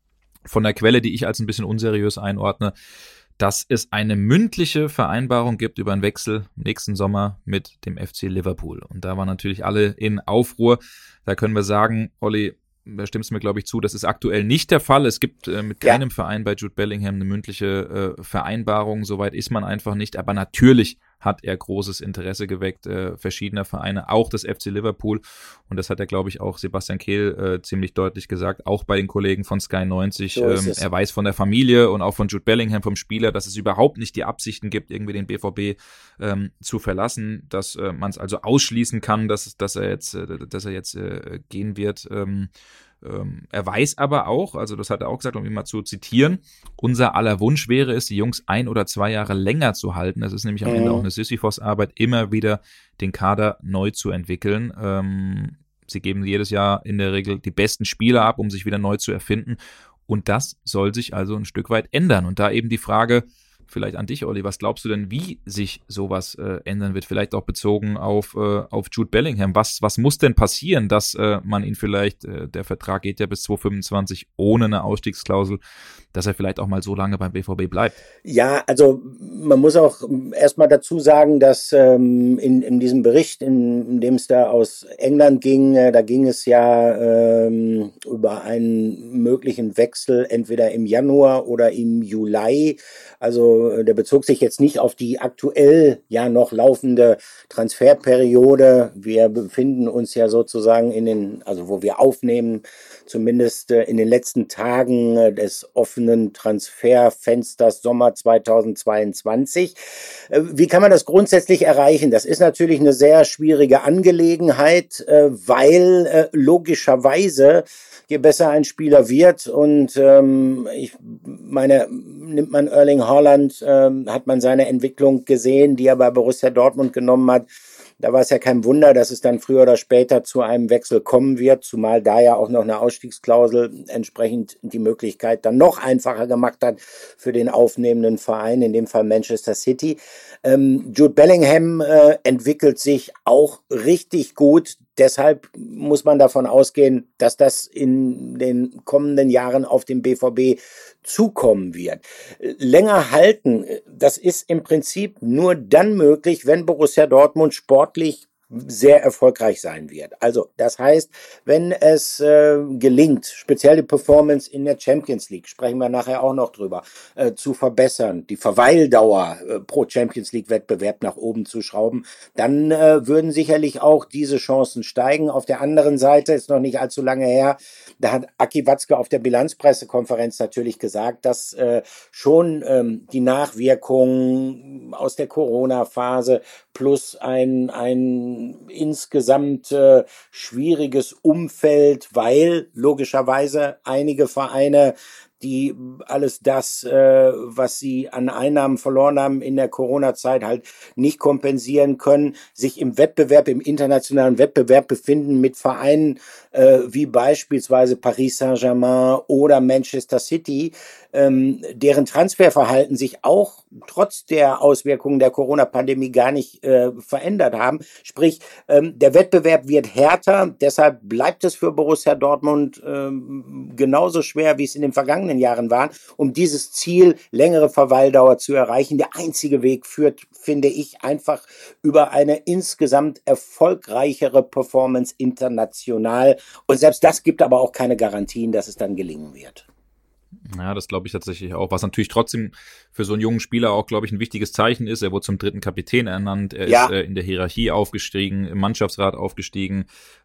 von der Quelle, die ich als ein bisschen unseriös einordne, dass es eine mündliche Vereinbarung gibt über einen Wechsel nächsten Sommer mit dem F C Liverpool. Und da waren natürlich alle in Aufruhr. Da können wir sagen, Olli, da stimmst du mir, glaube ich, zu, das ist aktuell nicht der Fall. Es gibt äh, mit keinem ja. Verein bei Jude Bellingham eine mündliche äh, Vereinbarung. Soweit ist man einfach nicht. Aber natürlich hat er großes Interesse geweckt, äh, verschiedener Vereine, auch des F C Liverpool. Und das hat er, glaube ich, auch Sebastian Kehl äh, ziemlich deutlich gesagt, auch bei den Kollegen von Sky neunzig. So ähm, er weiß von der Familie und auch von Jude Bellingham, vom Spieler, dass es überhaupt nicht die Absichten gibt, irgendwie den B V B ähm, zu verlassen, dass äh, man es also ausschließen kann, dass, dass er jetzt, äh, dass er jetzt äh, gehen wird. Ähm, Ähm, er weiß aber auch, also das hat er auch gesagt, um ihn mal zu zitieren, unser aller Wunsch wäre es, die Jungs ein oder zwei Jahre länger zu halten. Das ist nämlich am mhm. Ende auch eine Sisyphos-Arbeit, immer wieder den Kader neu zu entwickeln. Ähm, sie geben jedes Jahr in der Regel die besten Spieler ab, um sich wieder neu zu erfinden. Und das soll sich also ein Stück weit ändern. Und da eben die Frage, vielleicht an dich, Olli, was glaubst du denn, wie sich sowas äh, ändern wird? Vielleicht auch bezogen auf, äh, auf Jude Bellingham. Was, was muss denn passieren, dass äh, man ihn vielleicht, äh, der Vertrag geht ja bis zwanzig fünfundzwanzig ohne eine Ausstiegsklausel, dass er vielleicht auch mal so lange beim B V B bleibt? Ja, also man muss auch erstmal dazu sagen, dass ähm, in, in diesem Bericht, in, in dem es da aus England ging, äh, da ging es ja ähm, über einen möglichen Wechsel entweder im Januar oder im Juli. Also der bezog sich jetzt nicht auf die aktuell ja noch laufende Transferperiode. Wir befinden uns ja sozusagen in den, also wo wir aufnehmen, zumindest äh, in den letzten Tagen äh, des offenen Transferfensters Sommer zweitausendzweiundzwanzig. Äh, wie kann man das grundsätzlich erreichen? Das ist natürlich eine sehr schwierige Angelegenheit, äh, weil äh, logischerweise je besser ein Spieler wird und ähm, ich meine, nimmt man Erling Haaland, ähm, hat man seine Entwicklung gesehen, die er bei Borussia Dortmund genommen hat. Da war es ja kein Wunder, dass es dann früher oder später zu einem Wechsel kommen wird, zumal da ja auch noch eine Ausstiegsklausel entsprechend die Möglichkeit dann noch einfacher gemacht hat für den aufnehmenden Verein, in dem Fall Manchester City. Ähm, Jude Bellingham äh, entwickelt sich auch richtig gut. Deshalb muss man davon ausgehen, dass das in den kommenden Jahren auf den B V B zukommen wird. Länger halten, das ist im Prinzip nur dann möglich, wenn Borussia Dortmund sportlich sehr erfolgreich sein wird. Also das heißt, wenn es äh, gelingt, speziell die Performance in der Champions League, sprechen wir nachher auch noch drüber, äh, zu verbessern, die Verweildauer äh, pro Champions League Wettbewerb nach oben zu schrauben, dann äh, würden sicherlich auch diese Chancen steigen. Auf der anderen Seite, ist noch nicht allzu lange her, da hat Aki Watzke auf der Bilanzpressekonferenz natürlich gesagt, dass äh, schon ähm, die Nachwirkungen aus der Corona-Phase plus ein, ein insgesamt äh, schwieriges Umfeld, weil logischerweise einige Vereine, die alles das, äh, was sie an Einnahmen verloren haben in der Corona-Zeit, halt nicht kompensieren können, sich im Wettbewerb, im internationalen Wettbewerb befinden mit Vereinen äh, wie beispielsweise Paris Saint-Germain oder Manchester City, ähm, deren Transferverhalten sich auch trotz der Auswirkungen der Corona-Pandemie gar nicht äh, verändert haben. Sprich, ähm, der Wettbewerb wird härter, deshalb bleibt es für Borussia Dortmund ähm, genauso schwer, wie es in den vergangenen Jahren waren, um dieses Ziel, längere Verweildauer zu erreichen. Der einzige Weg führt, finde ich, einfach über eine insgesamt erfolgreichere Performance international. Und selbst das gibt aber auch keine Garantien, dass es dann gelingen wird. Ja, das glaube ich tatsächlich auch. Was natürlich trotzdem für so einen jungen Spieler auch, glaube ich, ein wichtiges Zeichen ist. Er wurde zum dritten Kapitän ernannt. Er ja. ist äh, in der Hierarchie aufgestiegen, im Mannschaftsrat aufgestiegen.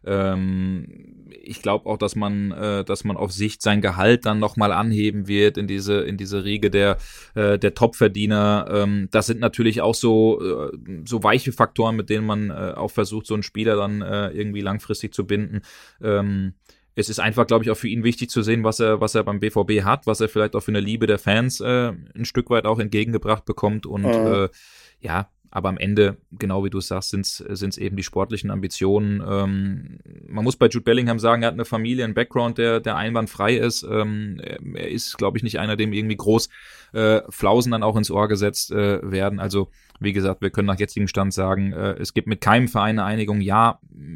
Ähm, ich glaube auch, dass man, äh, dass man auf Sicht sein Gehalt dann nochmal anheben wird in diese, in diese Riege der, äh, der Topverdiener. Ähm, das sind natürlich auch so, äh, so weiche Faktoren, mit denen man äh, auch versucht, so einen Spieler dann äh, irgendwie langfristig zu binden. Ähm, Es ist einfach, glaube ich, auch für ihn wichtig zu sehen, was er, was er beim B V B hat, was er vielleicht auch für eine Liebe der Fans äh, ein Stück weit auch entgegengebracht bekommt. Und mhm. äh, ja, aber am Ende, genau wie du es sagst, sind es eben die sportlichen Ambitionen. Ähm, man muss bei Jude Bellingham sagen, er hat eine Familie, einen Background, der, der einwandfrei ist. Ähm, er, er ist, glaube ich, nicht einer, dem irgendwie groß äh, Flausen dann auch ins Ohr gesetzt äh, werden. Also wie gesagt, wir können nach jetzigem Stand sagen, äh, es gibt mit keinem Verein eine Einigung. Ja,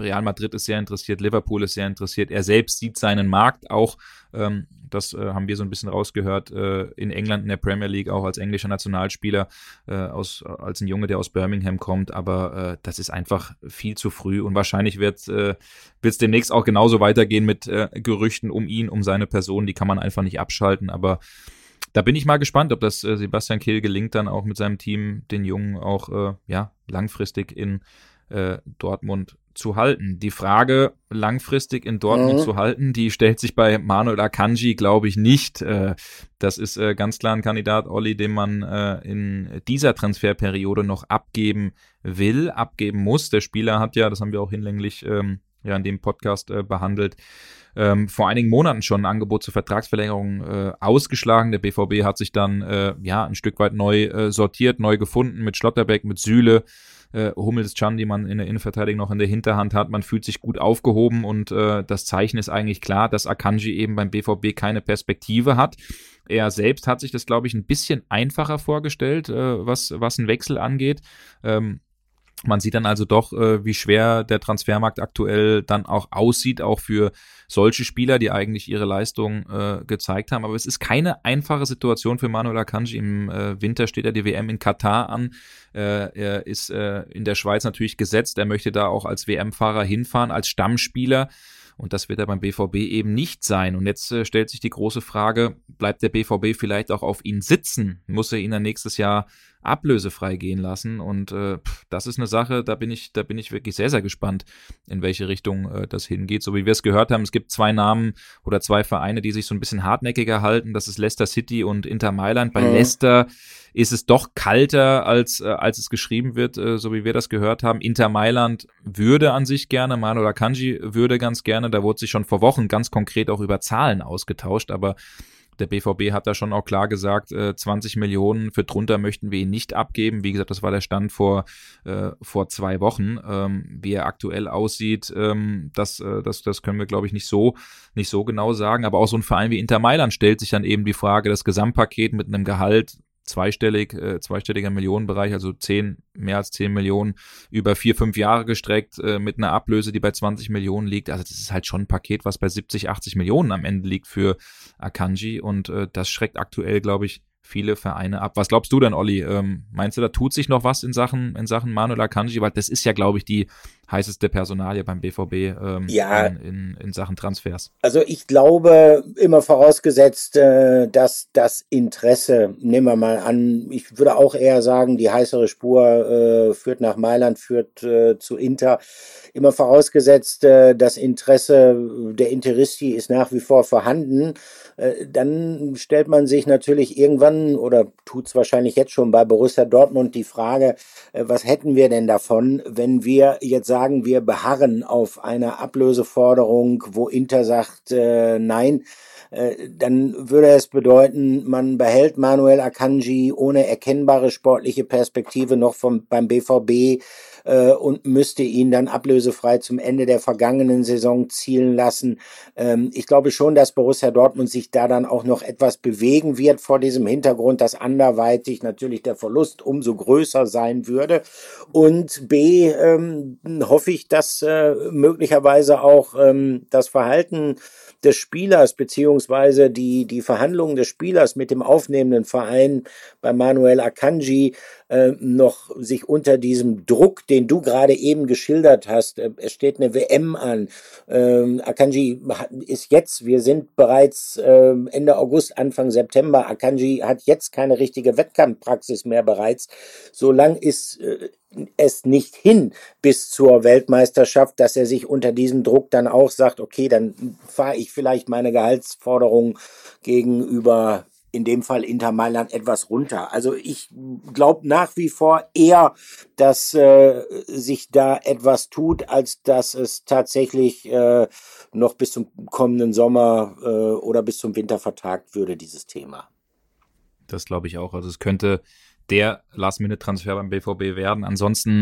Real Madrid ist sehr interessiert, Liverpool ist sehr interessiert. Er selbst sieht seinen Markt auch, ähm, das äh, haben wir so ein bisschen rausgehört, äh, in England in der Premier League, auch als englischer Nationalspieler, äh, aus, als ein Junge, der aus Birmingham kommt. Aber äh, das ist einfach viel zu früh und wahrscheinlich wird äh, es demnächst auch genauso weitergehen mit äh, Gerüchten um ihn, um seine Person. Die kann man einfach nicht abschalten, aber da bin ich mal gespannt, ob das äh, Sebastian Kehl gelingt, dann auch mit seinem Team den Jungen auch äh, ja langfristig in äh, Dortmund zu halten. Die Frage, langfristig in Dortmund mhm. zu halten, die stellt sich bei Manuel Akanji, glaube ich, nicht. Äh, das ist äh, ganz klar ein Kandidat, Olli, den man äh, in dieser Transferperiode noch abgeben will, abgeben muss. Der Spieler hat ja, das haben wir auch hinlänglich ähm, ja in dem Podcast äh, behandelt, Ähm, vor einigen Monaten schon ein Angebot zur Vertragsverlängerung äh, ausgeschlagen. Der B V B hat sich dann äh, ja ein Stück weit neu äh, sortiert, neu gefunden mit Schlotterbeck, mit Süle, äh, Hummels, Can, die man in der Innenverteidigung noch in der Hinterhand hat. Man fühlt sich gut aufgehoben und äh, das Zeichen ist eigentlich klar, dass Akanji eben beim B V B keine Perspektive hat. Er selbst hat sich das, glaube ich, ein bisschen einfacher vorgestellt, äh, was, was einen Wechsel angeht. Ähm, Man sieht dann also doch, äh, wie schwer der Transfermarkt aktuell dann auch aussieht, auch für solche Spieler, die eigentlich ihre Leistung äh, gezeigt haben. Aber es ist keine einfache Situation für Manuel Akanji. Im äh, Winter steht er die W M in Katar an. Äh, er ist äh, in der Schweiz natürlich gesetzt. Er möchte da auch als W M-Fahrer hinfahren, als Stammspieler. Und das wird er beim B V B eben nicht sein. Und jetzt äh, stellt sich die große Frage, bleibt der B V B vielleicht auch auf ihn sitzen? Muss er ihn dann nächstes Jahr ablösefrei gehen lassen? Und äh, das ist eine Sache, da bin ich, da bin ich wirklich sehr, sehr gespannt, in welche Richtung äh, das hingeht. So wie wir es gehört haben, es gibt zwei Namen oder zwei Vereine, die sich so ein bisschen hartnäckiger halten. Das ist Leicester City und Inter Mailand. Bei mhm. Leicester ist es doch kalter, als äh, als es geschrieben wird, äh, so wie wir das gehört haben. Inter Mailand würde an sich gerne, Manuel Akanji würde ganz gerne, da wurde sich schon vor Wochen ganz konkret auch über Zahlen ausgetauscht, aber der B V B hat da schon auch klar gesagt, äh, zwanzig Millionen für drunter möchten wir ihn nicht abgeben. Wie gesagt, das war der Stand vor äh, vor zwei Wochen. Ähm, wie er aktuell aussieht, ähm, das, äh, das, das können wir, glaube ich, nicht so nicht so genau sagen. Aber auch so ein Verein wie Inter Mailand stellt sich dann eben die Frage, das Gesamtpaket mit einem Gehalt zweistellig, äh, zweistelliger Millionenbereich, also zehn, mehr als zehn Millionen über vier, fünf Jahre gestreckt, äh, mit einer Ablöse, die bei zwanzig Millionen liegt. Also das ist halt schon ein Paket, was bei siebzig, achtzig Millionen am Ende liegt für Akanji und äh, das schreckt aktuell, glaube ich, viele Vereine ab. Was glaubst du denn, Olli? Ähm, meinst du, da tut sich noch was in Sachen, in Sachen Manuel Akanji? Weil das ist ja, glaube ich, die heißeste Personalie beim B V B ähm, ja, in, in, in Sachen Transfers. Also ich glaube, immer vorausgesetzt, äh, dass das Interesse, nehmen wir mal an, ich würde auch eher sagen, die heißere Spur äh, führt nach Mailand, führt äh, zu Inter. Immer vorausgesetzt, äh, das Interesse der Interisti ist nach wie vor vorhanden. Äh, dann stellt man sich natürlich irgendwann, oder tut es wahrscheinlich jetzt schon bei Borussia Dortmund, die Frage, äh, was hätten wir denn davon, wenn wir jetzt sagen, wir beharren auf einer Ablöseforderung, wo Inter sagt, äh, nein, äh, dann würde es bedeuten, man behält Manuel Akanji ohne erkennbare sportliche Perspektive noch vom, beim B V B äh, und müsste ihn dann ablösefrei zum Ende der vergangenen Saison zielen lassen. Ähm, ich glaube schon, dass Borussia Dortmund sich da dann auch noch etwas bewegen wird vor diesem Hintergrund, dass anderweitig natürlich der Verlust umso größer sein würde. Und B, ähm, hoffe ich, dass äh, möglicherweise auch ähm, das Verhalten des Spielers beziehungsweise die die Verhandlungen des Spielers mit dem aufnehmenden Verein bei Manuel Akanji äh, noch sich unter diesem Druck, den du gerade eben geschildert hast, äh, es steht eine W M an. Ähm, Akanji ist jetzt, wir sind bereits äh, Ende August, Anfang September. Akanji hat jetzt keine richtige Wettkampfpraxis mehr bereits. So lang ist äh, es nicht hin bis zur Weltmeisterschaft, dass er sich unter diesem Druck dann auch sagt, okay, dann fahre ich vielleicht meine Gehaltsforderung gegenüber, in dem Fall Inter Mailand, etwas runter. Also ich glaube nach wie vor eher, dass äh, sich da etwas tut, als dass es tatsächlich äh, noch bis zum kommenden Sommer äh, oder bis zum Winter vertagt würde, dieses Thema. Das glaube ich auch. Also es könnte der Last-Minute-Transfer beim B V B werden. Ansonsten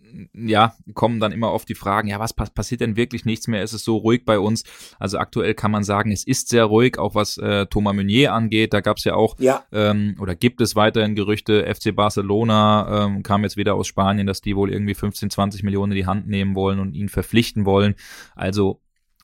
ja, kommen dann immer oft die Fragen, ja, was pass- passiert denn wirklich nichts mehr? Ist es so ruhig bei uns? Also aktuell kann man sagen, es ist sehr ruhig, auch was äh, Thomas Meunier angeht. Da gab es ja auch, ja. ähm, oder gibt es weiterhin Gerüchte, F C Barcelona ähm, kam jetzt wieder aus Spanien, dass die wohl irgendwie fünfzehn, zwanzig Millionen in die Hand nehmen wollen und ihn verpflichten wollen. Also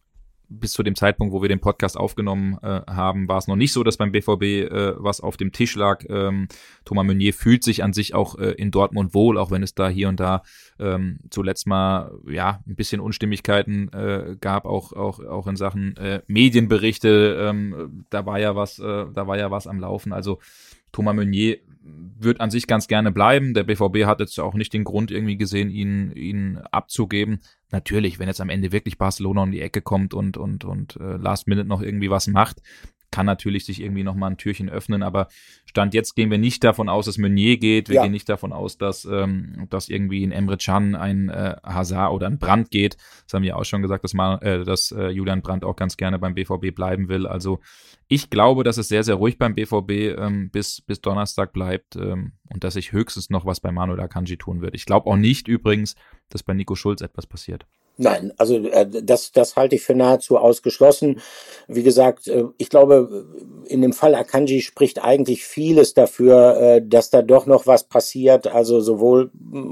bis zu dem Zeitpunkt, wo wir den Podcast aufgenommen äh, haben, war es noch nicht so, dass beim B V B äh, was auf dem Tisch lag. Ähm, Thomas Meunier fühlt sich an sich auch äh, in Dortmund wohl, auch wenn es da hier und da ähm, zuletzt mal ja ein bisschen Unstimmigkeiten äh, gab, auch auch auch in Sachen äh, Medienberichte. Ähm, da war ja was, äh, da war ja was am Laufen. Also Thomas Meunier wird an sich ganz gerne bleiben. Der B V B hat jetzt auch nicht den Grund irgendwie gesehen, ihn ihn abzugeben. Natürlich, wenn jetzt am Ende wirklich Barcelona um die Ecke kommt und und und äh, Last Minute noch irgendwie was macht, kann natürlich sich irgendwie nochmal ein Türchen öffnen, aber Stand jetzt gehen wir nicht davon aus, dass Meunier geht, wir ja. gehen nicht davon aus, dass ähm, dass irgendwie ein Emre Can, ein äh, Hazard oder ein Brandt geht. Das haben wir auch schon gesagt, dass, mal, äh, dass äh, Julian Brandt auch ganz gerne beim B V B bleiben will. Also ich glaube, dass es sehr, sehr ruhig beim B V B ähm, bis, bis Donnerstag bleibt ähm, und dass sich höchstens noch was bei Manuel Akanji tun wird. Ich glaube auch nicht übrigens, dass bei Nico Schulz etwas passiert. Nein, also äh, das, das halte ich für nahezu ausgeschlossen. Wie gesagt, äh, ich glaube, in dem Fall Akanji spricht eigentlich vieles dafür, äh, dass da doch noch was passiert. Also sowohl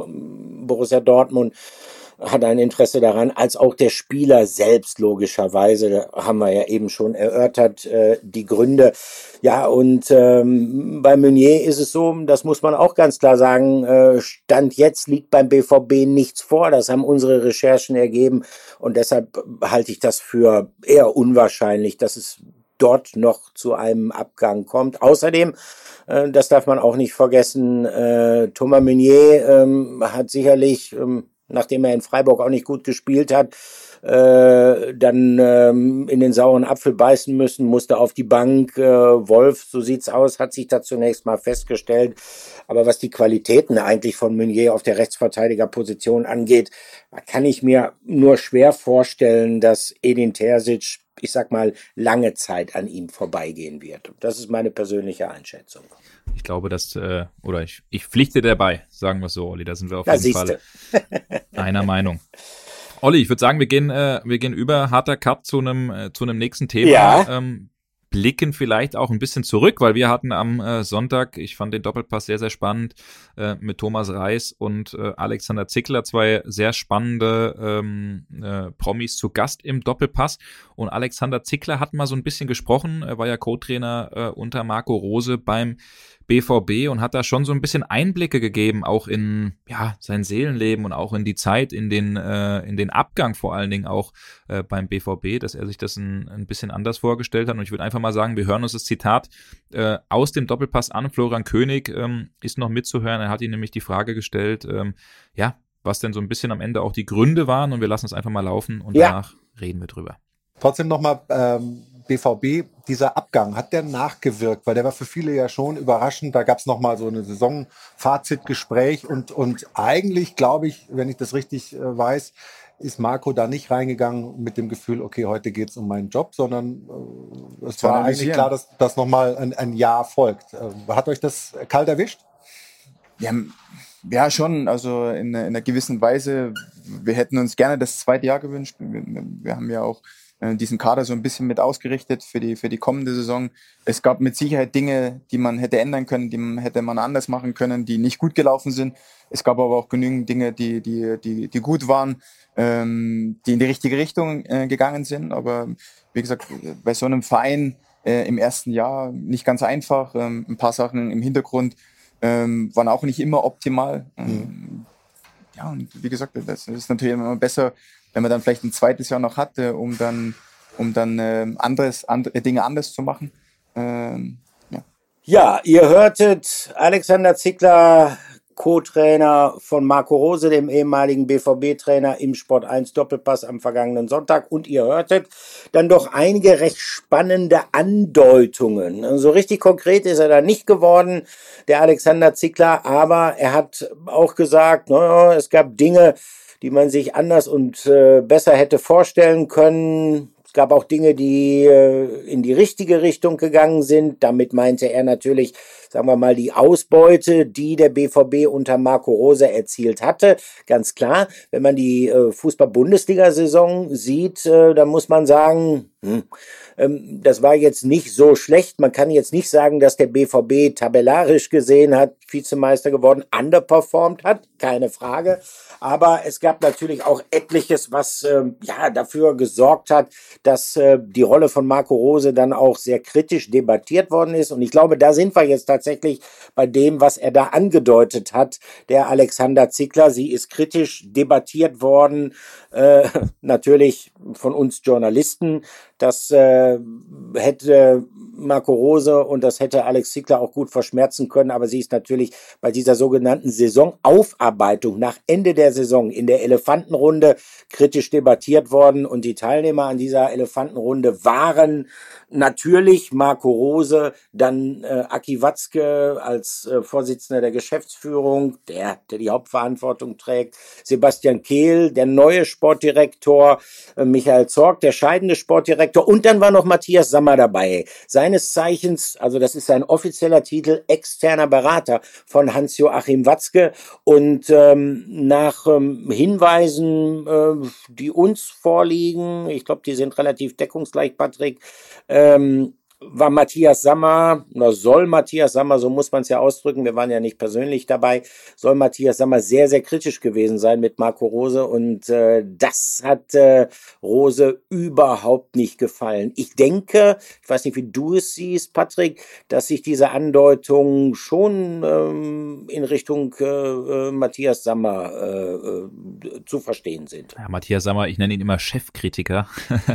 mm, Borussia Dortmund hat ein Interesse daran, als auch der Spieler selbst logischerweise. Da haben wir ja eben schon erörtert, äh, die Gründe. Ja, und ähm, bei Meunier ist es so, das muss man auch ganz klar sagen, äh, Stand jetzt liegt beim B V B nichts vor. Das haben unsere Recherchen ergeben und deshalb halte ich das für eher unwahrscheinlich, dass es dort noch zu einem Abgang kommt. Außerdem, äh, das darf man auch nicht vergessen, äh, Thomas Meunier ähm, hat sicherlich, ähm, nachdem er in Freiburg auch nicht gut gespielt hat, äh, dann ähm, in den sauren Apfel beißen müssen, musste auf die Bank. Äh, Wolf, so sieht's aus, hat sich da zunächst mal festgestellt. Aber was die Qualitäten eigentlich von Meunier auf der Rechtsverteidigerposition angeht, kann ich mir nur schwer vorstellen, dass Edin Terzic, ich sag mal, lange Zeit an ihm vorbeigehen wird. Das ist meine persönliche Einschätzung. Ich glaube, dass, äh, oder ich, ich pflichte dabei, sagen wir es so, Olli, da sind wir auf ja, jeden siehste. Fall einer Meinung. Olli, ich würde sagen, wir gehen, äh, wir gehen über, harter Cut zu einem, äh, zu einem nächsten Thema. Ja. Ähm, blicken vielleicht auch ein bisschen zurück, weil wir hatten am äh, Sonntag, ich fand den Doppelpass sehr, sehr spannend, äh, mit Thomas Reis und äh, Alexander Zickler, zwei sehr spannende ähm, äh, Promis zu Gast im Doppelpass. Und Alexander Zickler hat mal so ein bisschen gesprochen, er war ja Co-Trainer äh, unter Marco Rose beim B V B und hat da schon so ein bisschen Einblicke gegeben, auch in ja sein Seelenleben und auch in die Zeit, in den äh, in den Abgang vor allen Dingen auch äh, beim B V B, dass er sich das ein, ein bisschen anders vorgestellt hat. Und ich würde einfach mal sagen, wir hören uns das Zitat äh, aus dem Doppelpass an. Florian König ähm, ist noch mitzuhören. Er hat ihm nämlich die Frage gestellt, ähm, ja, was denn so ein bisschen am Ende auch die Gründe waren. Und wir lassen es einfach mal laufen und ja. danach reden wir drüber. Trotzdem nochmal ähm, B V B, dieser Abgang, hat der nachgewirkt? Weil der war für viele ja schon überraschend. Da gab es nochmal so eine Saisonfazitgespräch und, und eigentlich, glaube ich, wenn ich das richtig äh, weiß, ist Marco da nicht reingegangen mit dem Gefühl, okay, heute geht es um meinen Job, sondern äh, es war eigentlich klar, dass, dass nochmal ein, ein Jahr folgt. Äh, hat euch das kalt erwischt? Ja, ja, schon. Also in, in einer gewissen Weise. Wir hätten uns gerne das zweite Jahr gewünscht. Wir, wir haben ja auch diesen Kader so ein bisschen mit ausgerichtet für die, für die kommende Saison. Es gab mit Sicherheit Dinge, die man hätte ändern können, die man hätte man anders machen können, die nicht gut gelaufen sind. Es gab aber auch genügend Dinge, die, die, die, die gut waren, ähm, die in die richtige Richtung äh, gegangen sind. Aber wie gesagt, bei so einem Verein äh, im ersten Jahr nicht ganz einfach. Ähm, ein paar Sachen im Hintergrund ähm, waren auch nicht immer optimal. Mhm. Ähm, ja, und wie gesagt, das ist natürlich immer besser, wenn man dann vielleicht ein zweites Jahr noch hatte, um dann, um dann ähm, anderes, andere Dinge anders zu machen. Ähm, ja. ja, ihr hörtet Alexander Zickler, Co-Trainer von Marco Rose, dem ehemaligen B V B-Trainer im Sport eins Doppelpass am vergangenen Sonntag. Und ihr hörtet dann doch einige recht spannende Andeutungen. So richtig konkret ist er da nicht geworden, der Alexander Zickler, aber er hat auch gesagt, naja, es gab Dinge, die man sich anders und äh, besser hätte vorstellen können. Es gab auch Dinge, die äh, in die richtige Richtung gegangen sind. Damit meinte er natürlich sagen wir mal, die Ausbeute, die der B V B unter Marco Rose erzielt hatte. Ganz klar, wenn man die äh, Fußball-Bundesliga-Saison sieht, äh, dann muss man sagen, hm, ähm, das war jetzt nicht so schlecht. Man kann jetzt nicht sagen, dass der B V B tabellarisch gesehen hat, Vizemeister geworden, underperformed hat, keine Frage. Aber es gab natürlich auch etliches, was äh, ja dafür gesorgt hat, dass äh, die Rolle von Marco Rose dann auch sehr kritisch debattiert worden ist. Und ich glaube, da sind wir jetzt tatsächlich bei dem, was er da angedeutet hat, der Alexander Zickler. Sie ist kritisch debattiert worden, äh, natürlich von uns Journalisten. Das äh, hätte Marco Rose und das hätte Alex Zickler auch gut verschmerzen können, aber sie ist natürlich bei dieser sogenannten Saisonaufarbeitung nach Ende der Saison in der Elefantenrunde kritisch debattiert worden und die Teilnehmer an dieser Elefantenrunde waren natürlich Marco Rose, dann äh, Aki Watzke als äh, Vorsitzender der Geschäftsführung, der, der die Hauptverantwortung trägt, Sebastian Kehl, der neue Sportdirektor, äh, Michael Zorc, der scheidende Sportdirektor und dann war noch Matthias Sammer dabei. Seines Zeichens, also das ist sein offizieller Titel, externer Berater von Hans-Joachim Watzke und ähm, nach ähm, Hinweisen, äh, die uns vorliegen, ich glaube, die sind relativ deckungsgleich, Patrick, ähm, war Matthias Sammer, oder soll Matthias Sammer, so muss man es ja ausdrücken, wir waren ja nicht persönlich dabei, soll Matthias Sammer sehr, sehr kritisch gewesen sein mit Marco Rose und äh, das hat äh, Rose überhaupt nicht gefallen. Ich denke, ich weiß nicht, wie du es siehst, Patrick, dass sich diese Andeutung schon ähm, in Richtung äh, äh, Matthias Sammer äh, äh, zu verstehen sind. Ja, Matthias Sammer, ich nenne ihn immer Chefkritiker.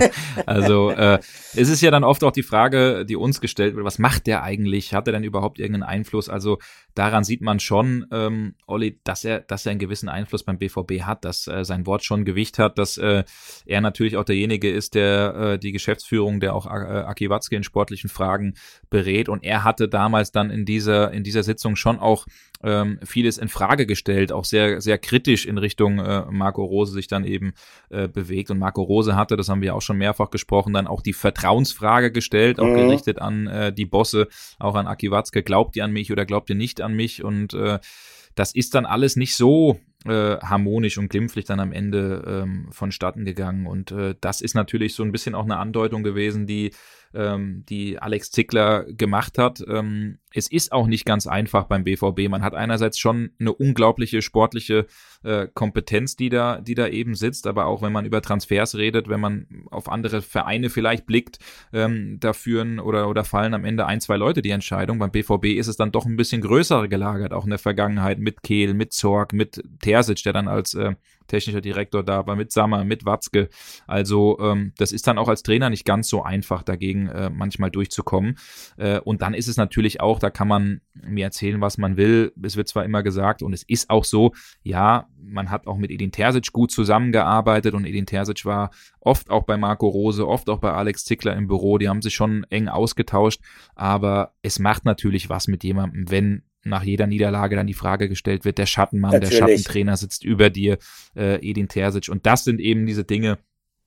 Also äh, es ist ja dann oft auch die Frage, die uns gestellt wird, was macht der eigentlich? Hat er denn überhaupt irgendeinen Einfluss? Also daran sieht man schon, ähm, Olli, dass er, dass er einen gewissen Einfluss beim B V B hat, dass äh, sein Wort schon Gewicht hat, dass äh, er natürlich auch derjenige ist, der äh, die Geschäftsführung, der auch äh, Aki Watzke in sportlichen Fragen berät und er hatte damals dann in dieser in dieser Sitzung schon auch ähm, vieles in Frage gestellt, auch sehr sehr kritisch in Richtung äh, Marco Rose sich dann eben äh, bewegt und Marco Rose hatte, das haben wir auch schon mehrfach gesprochen, dann auch die Vertrauensfrage gestellt, auch mhm. gerichtet an äh, die Bosse, auch an Aki Watzke, glaubt ihr an mich oder glaubt ihr nicht an mich und äh, das ist dann alles nicht so äh, harmonisch und glimpflich dann am Ende ähm, vonstatten gegangen und äh, das ist natürlich so ein bisschen auch eine Andeutung gewesen, die ähm, die Alex Zickler gemacht hat. Ähm, es ist auch nicht ganz einfach beim B V B. Man hat einerseits schon eine unglaubliche sportliche äh, Kompetenz, die da, die da eben sitzt, aber auch wenn man über Transfers redet, wenn man auf andere Vereine vielleicht blickt, ähm, da führen oder, oder fallen am Ende ein, zwei Leute die Entscheidung. Beim B V B ist es dann doch ein bisschen größer gelagert, auch in der Vergangenheit mit Kehl, mit Zorc, mit Terzic, der dann als äh, technischer Direktor da war, mit Sammer, mit Watzke. Also ähm, das ist dann auch als Trainer nicht ganz so einfach, dagegen äh, manchmal durchzukommen. Äh, und dann ist es natürlich auch, da kann man mir erzählen, was man will. Es wird zwar immer gesagt und es ist auch so, ja, man hat auch mit Edin Terzic gut zusammengearbeitet und Edin Terzic war oft auch bei Marco Rose, oft auch bei Alex Zickler im Büro. Die haben sich schon eng ausgetauscht, aber es macht natürlich was mit jemandem, wenn nach jeder Niederlage dann die Frage gestellt wird, der Schattenmann, Natürlich. der Schattentrainer sitzt über dir, äh, Edin Terzic. Und das sind eben diese Dinge,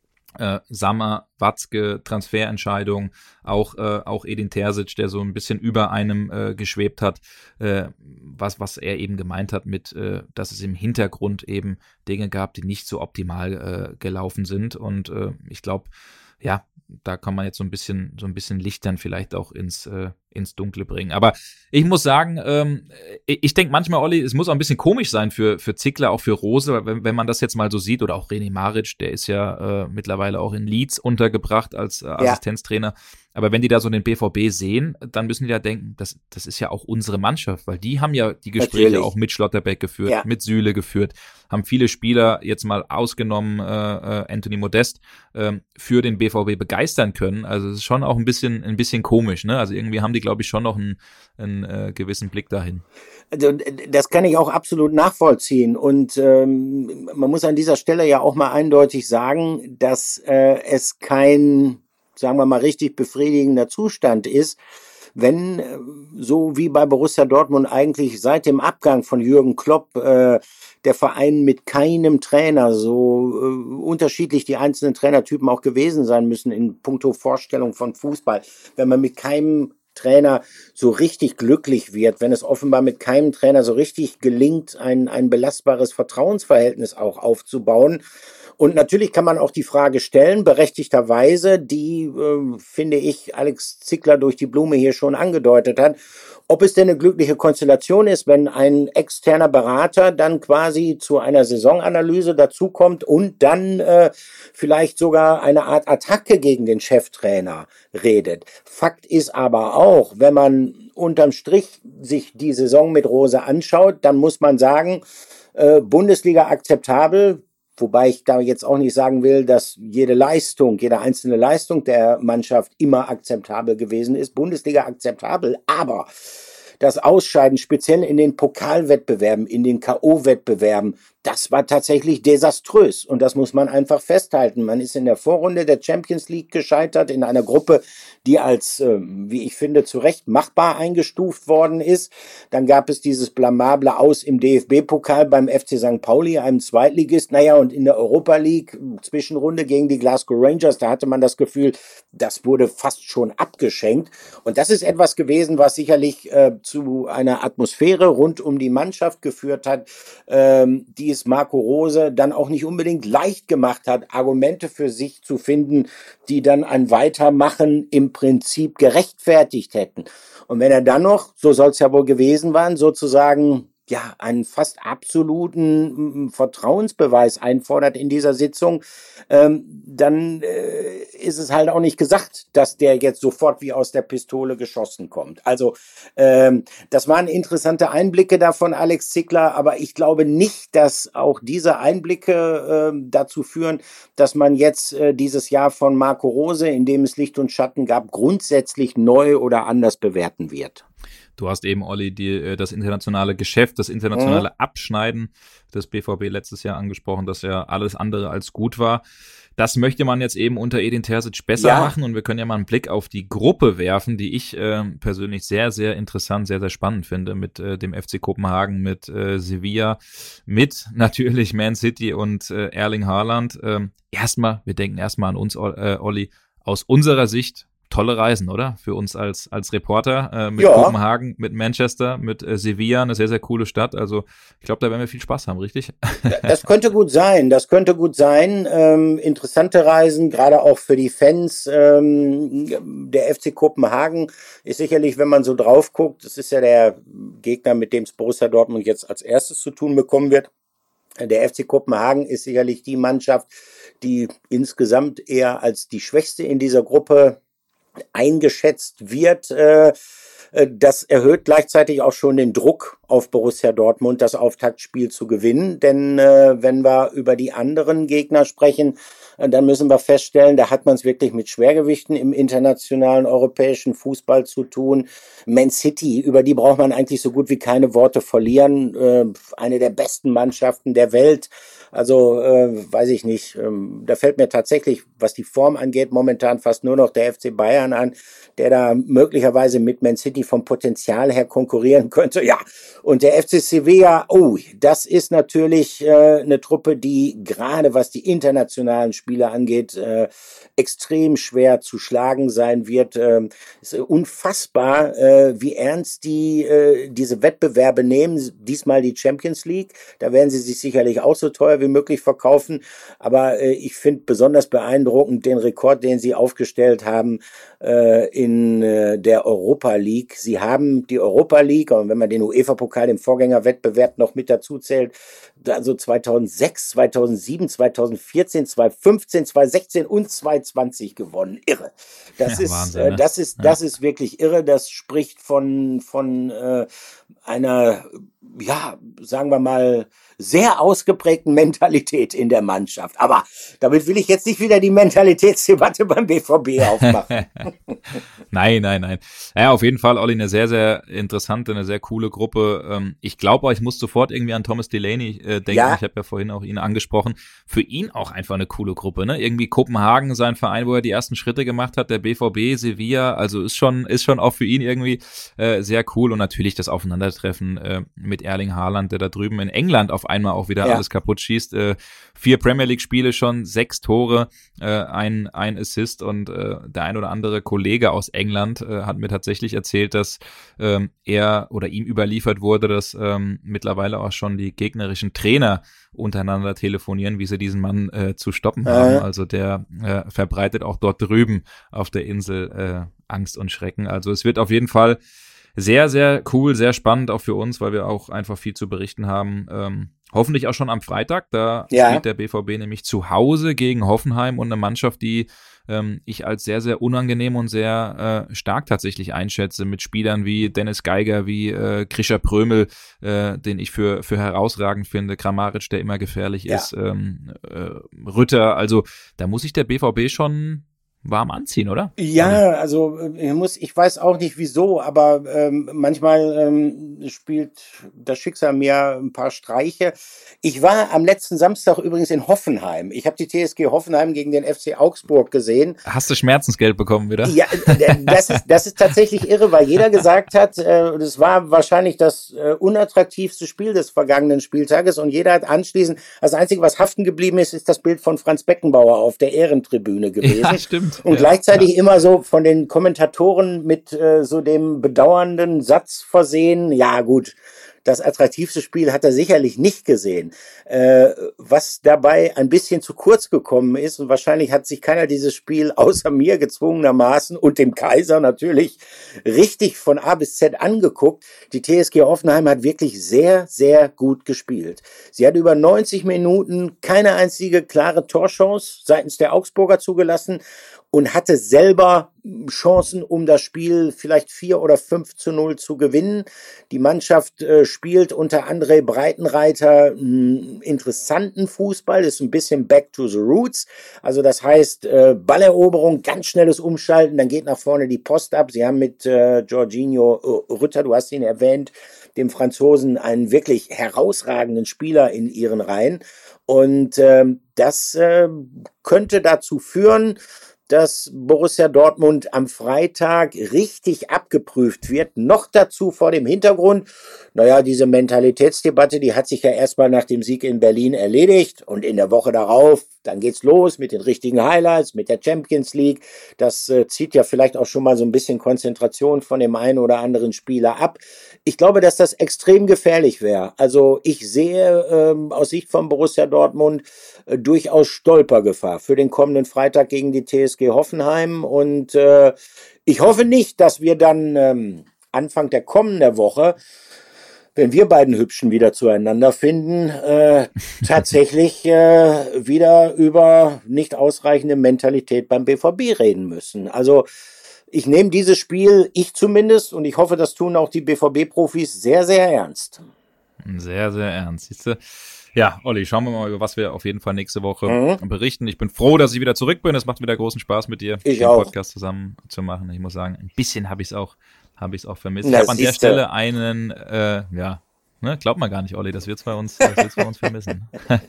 äh, Sammer, Watzke, Transferentscheidung, auch, äh, auch Edin Terzic, der so ein bisschen über einem äh, geschwebt hat, äh, was, was er eben gemeint hat mit, äh, dass es im Hintergrund eben Dinge gab, die nicht so optimal äh, gelaufen sind. Und äh, ich glaube, ja, da kann man jetzt so ein bisschen, so ein bisschen Licht dann vielleicht auch ins, äh, ins Dunkle bringen. Aber ich muss sagen, ähm, ich denke manchmal, Olli, es muss auch ein bisschen komisch sein für, für Zickler, auch für Rose, wenn, wenn man das jetzt mal so sieht, oder auch René Maric, der ist ja äh, mittlerweile auch in Leeds untergebracht als äh, Assistenztrainer. Ja. Aber wenn die da so den B V B sehen, dann müssen die da denken, das, das ist ja auch unsere Mannschaft, weil die haben ja die Gespräche Natürlich. auch mit Schlotterbeck geführt, ja. mit Süle geführt, haben viele Spieler jetzt mal ausgenommen, äh, äh, Anthony Modest, äh, für den B V B begeistern können. Also es ist schon auch ein bisschen, ein bisschen komisch, ne? Also irgendwie haben die, glaube ich, schon noch einen, einen äh, gewissen Blick dahin. Also das kann ich auch absolut nachvollziehen und ähm, man muss an dieser Stelle ja auch mal eindeutig sagen, dass äh, es kein, sagen wir mal, richtig befriedigender Zustand ist, wenn, so wie bei Borussia Dortmund eigentlich seit dem Abgang von Jürgen Klopp, äh, der Verein mit keinem Trainer, so äh, unterschiedlich die einzelnen Trainertypen auch gewesen sein müssen in puncto Vorstellung von Fußball, wenn man mit keinem Cheftrainer so richtig glücklich wird, wenn es offenbar mit keinem Trainer so richtig gelingt, ein, ein belastbares Vertrauensverhältnis auch aufzubauen. Und natürlich kann man auch die Frage stellen, berechtigterweise, die, äh, finde ich, Alex Zickler durch die Blume hier schon angedeutet hat, ob es denn eine glückliche Konstellation ist, wenn ein externer Berater dann quasi zu einer Saisonanalyse dazukommt und dann äh, vielleicht sogar eine Art Attacke gegen den Cheftrainer redet. Fakt ist aber auch, wenn man unterm Strich sich die Saison mit Rose anschaut, dann muss man sagen, äh, Bundesliga akzeptabel. Wobei ich da jetzt auch nicht sagen will, dass jede Leistung, jede einzelne Leistung der Mannschaft immer akzeptabel gewesen ist. Bundesliga akzeptabel, aber das Ausscheiden, speziell in den Pokalwettbewerben, in den K O-Wettbewerben, das war tatsächlich desaströs. Und das muss man einfach festhalten. Man ist in der Vorrunde der Champions League gescheitert, in einer Gruppe, die als, äh, wie ich finde, zu Recht machbar eingestuft worden ist. Dann gab es dieses blamable Aus im D F B-Pokal beim F C Sankt Pauli, einem Zweitligist. Naja, und in der Europa League, Zwischenrunde gegen die Glasgow Rangers, da hatte man das Gefühl, das wurde fast schon abgeschenkt. Und das ist etwas gewesen, was sicherlich äh, zu einer Atmosphäre rund um die Mannschaft geführt hat, ähm, die es Marco Rose dann auch nicht unbedingt leicht gemacht hat, Argumente für sich zu finden, die dann ein Weitermachen im Prinzip gerechtfertigt hätten. Und wenn er dann noch, so soll es ja wohl gewesen sein, sozusagen ja einen fast absoluten Vertrauensbeweis einfordert in dieser Sitzung, ähm, dann äh, ist es halt auch nicht gesagt, dass der jetzt sofort wie aus der Pistole geschossen kommt. Also ähm, das waren interessante Einblicke davon, Alex Zickler, aber ich glaube nicht, dass auch diese Einblicke äh, dazu führen, dass man jetzt äh, dieses Jahr von Marco Rose, in dem es Licht und Schatten gab, grundsätzlich neu oder anders bewerten wird. Du hast eben, Olli, die, das internationale Geschäft, das internationale mhm. Abschneiden des B V B letztes Jahr angesprochen, das ja alles andere als gut war. Das möchte man jetzt eben unter Edin Terzic besser ja. machen und wir können ja mal einen Blick auf die Gruppe werfen, die ich äh, persönlich sehr, sehr interessant, sehr, sehr spannend finde mit äh, dem F C Kopenhagen, mit äh, Sevilla, mit natürlich Man City und äh, Erling Haaland. Ähm, erstmal, wir denken erstmal an uns, äh, Olli, aus unserer Sicht tolle Reisen, oder? Für uns als als Reporter äh, mit ja. Kopenhagen, mit Manchester, mit äh, Sevilla, eine sehr, sehr coole Stadt. Also ich glaube, da werden wir viel Spaß haben, richtig? Das könnte gut sein, das könnte gut sein. Ähm, interessante Reisen, gerade auch für die Fans. Ähm, der F C Kopenhagen ist sicherlich, wenn man so drauf guckt, das ist ja der Gegner, mit dem es Borussia Dortmund jetzt als erstes zu tun bekommen wird. Der F C Kopenhagen ist sicherlich die Mannschaft, die insgesamt eher als die schwächste in dieser Gruppe eingeschätzt wird. Das erhöht gleichzeitig auch schon den Druck auf Borussia Dortmund, das Auftaktspiel zu gewinnen. Denn wenn wir über die anderen Gegner sprechen, dann müssen wir feststellen, da hat man es wirklich mit Schwergewichten im internationalen europäischen Fußball zu tun. Man City, über die braucht man eigentlich so gut wie keine Worte verlieren. Eine der besten Mannschaften der Welt. Also, äh, weiß ich nicht, ähm, da fällt mir tatsächlich, was die Form angeht, momentan fast nur noch der F C Bayern an, der da möglicherweise mit Man City vom Potenzial her konkurrieren könnte. Ja, und der F C Sevilla, oh, das ist natürlich äh, eine Truppe, die gerade was die internationalen Spiele angeht, äh, extrem schwer zu schlagen sein wird. Äh, ist unfassbar, äh, wie ernst die äh, diese Wettbewerbe nehmen. Diesmal die Champions League, da werden sie sich sicherlich auch so teuer wie möglich verkaufen, aber äh, ich finde besonders beeindruckend den Rekord, den sie aufgestellt haben äh, in äh, der Europa League. Sie haben die Europa League, und wenn man den UEFA-Pokal, den Vorgängerwettbewerb noch mit dazu zählt, also zweitausendsechs, zweitausendsieben, zweitausendvierzehn, zweitausendfünfzehn, zweitausendsechzehn und zweitausendzwanzig gewonnen. Irre. Das ja, ist, Wahnsinn, ne? äh, das ist, das ja. ist wirklich irre. Das spricht von von äh, einer, ja, sagen wir mal, sehr ausgeprägten Mentalität in der Mannschaft. Aber damit will ich jetzt nicht wieder die Mentalitätsdebatte beim B V B aufmachen. Nein, nein, nein. Ja, auf jeden Fall, Olli, eine sehr, sehr interessante, eine sehr coole Gruppe. Ich glaube auch, ich muss sofort irgendwie an Thomas Delaney äh, denken. Ja. Ich habe ja vorhin auch ihn angesprochen. Für ihn auch einfach eine coole Gruppe, ne? Irgendwie Kopenhagen, sein Verein, wo er die ersten Schritte gemacht hat, der B V B, Sevilla, also ist schon, ist schon auch für ihn irgendwie äh, sehr cool und natürlich das Aufeinandertreffen äh, mit Erling Haaland, der da drüben in England auf einmal auch wieder ja. alles kaputt schießt. Äh, vier Premier League-Spiele schon, sechs Tore, äh, ein, ein Assist und äh, der ein oder andere Kollege aus England äh, hat mir tatsächlich erzählt, dass ähm, er oder ihm überliefert wurde, dass ähm, mittlerweile auch schon die gegnerischen Trainer untereinander telefonieren, wie sie diesen Mann äh, zu stoppen äh. haben. Also der äh, verbreitet auch dort drüben auf der Insel äh, Angst und Schrecken. Also es wird auf jeden Fall sehr, sehr cool, sehr spannend auch für uns, weil wir auch einfach viel zu berichten haben. Ähm, hoffentlich auch schon am Freitag. Da ja. spielt der B V B nämlich zu Hause gegen Hoffenheim und eine Mannschaft, die ähm, ich als sehr, sehr unangenehm und sehr äh, stark tatsächlich einschätze, mit Spielern wie Dennis Geiger, wie äh, Krischer Prömel, äh, den ich für für herausragend finde, Kramaric, der immer gefährlich ja. ist, ähm, äh, Rütter. Also da muss sich der B V B schon warm anziehen, oder? Ja, also ich muss, ich weiß auch nicht wieso, aber ähm, manchmal ähm, spielt das Schicksal mir ein paar Streiche. Ich war am letzten Samstag übrigens in Hoffenheim. Ich habe die T S G Hoffenheim gegen den F C Augsburg gesehen. Hast du Schmerzensgeld bekommen wieder? Ja, das ist, das ist tatsächlich irre, weil jeder gesagt hat, äh, das war wahrscheinlich das äh, unattraktivste Spiel des vergangenen Spieltages und jeder hat anschließend, das Einzige, was haften geblieben ist, ist das Bild von Franz Beckenbauer auf der Ehrentribüne gewesen. Ja, stimmt. Und ja, gleichzeitig ja. immer so von den Kommentatoren mit äh, so dem bedauernden Satz versehen, ja gut, das attraktivste Spiel hat er sicherlich nicht gesehen. Äh, was dabei ein bisschen zu kurz gekommen ist, und wahrscheinlich hat sich keiner dieses Spiel außer mir gezwungenermaßen und dem Kaiser natürlich richtig von A bis Z angeguckt. Die T S G Hoffenheim hat wirklich sehr, sehr gut gespielt. Sie hat über neunzig Minuten keine einzige klare Torchance seitens der Augsburger zugelassen und hatte selber Chancen, um das Spiel vielleicht vier oder fünf zu null zu gewinnen. Die Mannschaft äh, spielt unter André Breitenreiter einen interessanten Fußball, ist ein bisschen back to the roots. Also das heißt, äh, Balleroberung, ganz schnelles Umschalten, dann geht nach vorne die Post ab. Sie haben mit äh, Jorginho Rütter, du hast ihn erwähnt, dem Franzosen, einen wirklich herausragenden Spieler in ihren Reihen. Und äh, das äh, könnte dazu führen, dass Borussia Dortmund am Freitag richtig abgeprüft wird. Noch dazu vor dem Hintergrund, naja, diese Mentalitätsdebatte, die hat sich ja erstmal nach dem Sieg in Berlin erledigt. Und in der Woche darauf, dann geht's los mit den richtigen Highlights, mit der Champions League. Das äh, zieht ja vielleicht auch schon mal so ein bisschen Konzentration von dem einen oder anderen Spieler ab. Ich glaube, dass das extrem gefährlich wäre. Also ich sehe ähm, aus Sicht von Borussia Dortmund äh, durchaus Stolpergefahr für den kommenden Freitag gegen die T S G Hoffenheim. Und äh, ich hoffe nicht, dass wir dann ähm, Anfang der kommenden Woche, wenn wir beiden Hübschen wieder zueinander finden, äh, tatsächlich äh, wieder über nicht ausreichende Mentalität beim B V B reden müssen. Also ich nehme dieses Spiel, ich zumindest, und ich hoffe, das tun auch die B V B-Profis, sehr, sehr ernst. Sehr, sehr ernst. Siehst du? Ja, Olli, schauen wir mal, über was wir auf jeden Fall nächste Woche mhm. berichten. Ich bin froh, dass ich wieder zurück bin. Es macht wieder großen Spaß mit dir, ich den auch. Podcast zusammen zu machen. Ich muss sagen, ein bisschen habe ich es auch, habe ich es auch vermisst. Na, ich habe an der siehste. Stelle einen, äh, ja, ne, glaubt man gar nicht, Olli, das wird's bei uns, das wird's bei uns vermissen.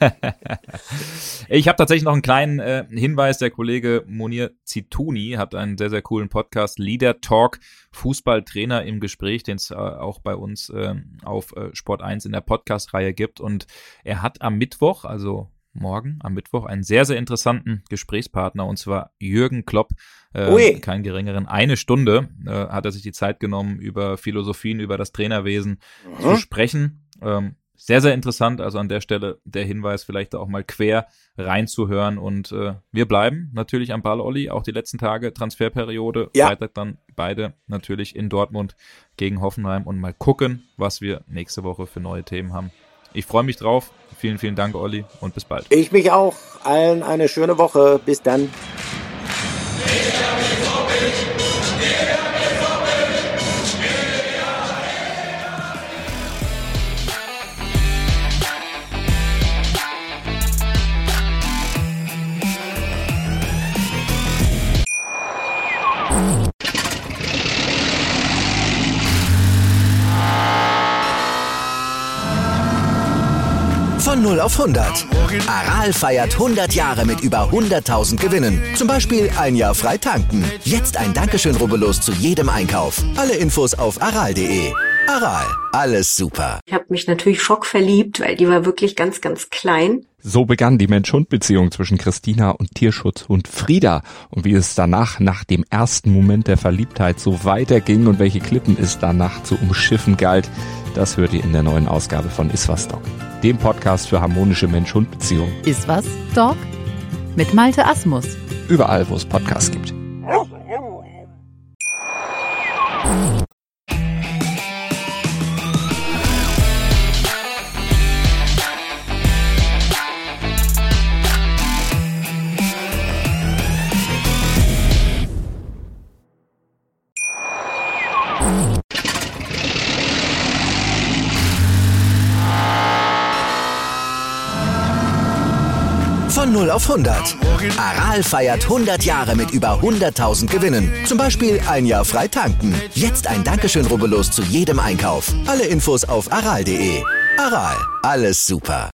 Ich habe tatsächlich noch einen kleinen äh, Hinweis. Der Kollege Munir Zitouni hat einen sehr, sehr coolen Podcast, Leader Talk, Fußballtrainer im Gespräch, den es äh, auch bei uns äh, auf äh, Sport eins in der Podcast-Reihe gibt. Und er hat am Mittwoch, also morgen am Mittwoch, einen sehr, sehr interessanten Gesprächspartner, und zwar Jürgen Klopp, äh, keinen geringeren. Eine Stunde äh, hat er sich die Zeit genommen, über Philosophien, über das Trainerwesen mhm. zu sprechen. Ähm, sehr, sehr interessant, also an der Stelle der Hinweis, vielleicht auch mal quer reinzuhören. Und äh, wir bleiben natürlich am Ball, Olli, auch die letzten Tage, Transferperiode. Ja. Freitag dann beide natürlich in Dortmund gegen Hoffenheim und mal gucken, was wir nächste Woche für neue Themen haben. Ich freue mich drauf. Vielen, vielen Dank, Olli, und bis bald. Ich mich auch. Allen eine schöne Woche. Bis dann. Von null auf hundert. Aral feiert hundert Jahre mit über hunderttausend Gewinnen. Zum Beispiel ein Jahr frei tanken. Jetzt ein Dankeschön, rubbellos zu jedem Einkauf. Alle Infos auf aral punkt de. Aral, alles super. Ich habe mich natürlich schockverliebt, weil die war wirklich ganz, ganz klein. So begann die Mensch-Hund-Beziehung zwischen Christina und Tierschutzhund Frieda. Und wie es danach, nach dem ersten Moment der Verliebtheit, so weiterging und welche Klippen es danach zu umschiffen galt, das hört ihr in der neuen Ausgabe von Iswas Dog, dem Podcast für harmonische Mensch-Hund-Beziehungen. Iswas Dog mit Malte Asmus. Überall, wo es Podcasts gibt. Von null auf hundert. Aral feiert hundert Jahre mit über hunderttausend Gewinnen. Zum Beispiel ein Jahr frei tanken. Jetzt ein Dankeschön, rubbellos zu jedem Einkauf. Alle Infos auf aral punkt de. Aral, alles super.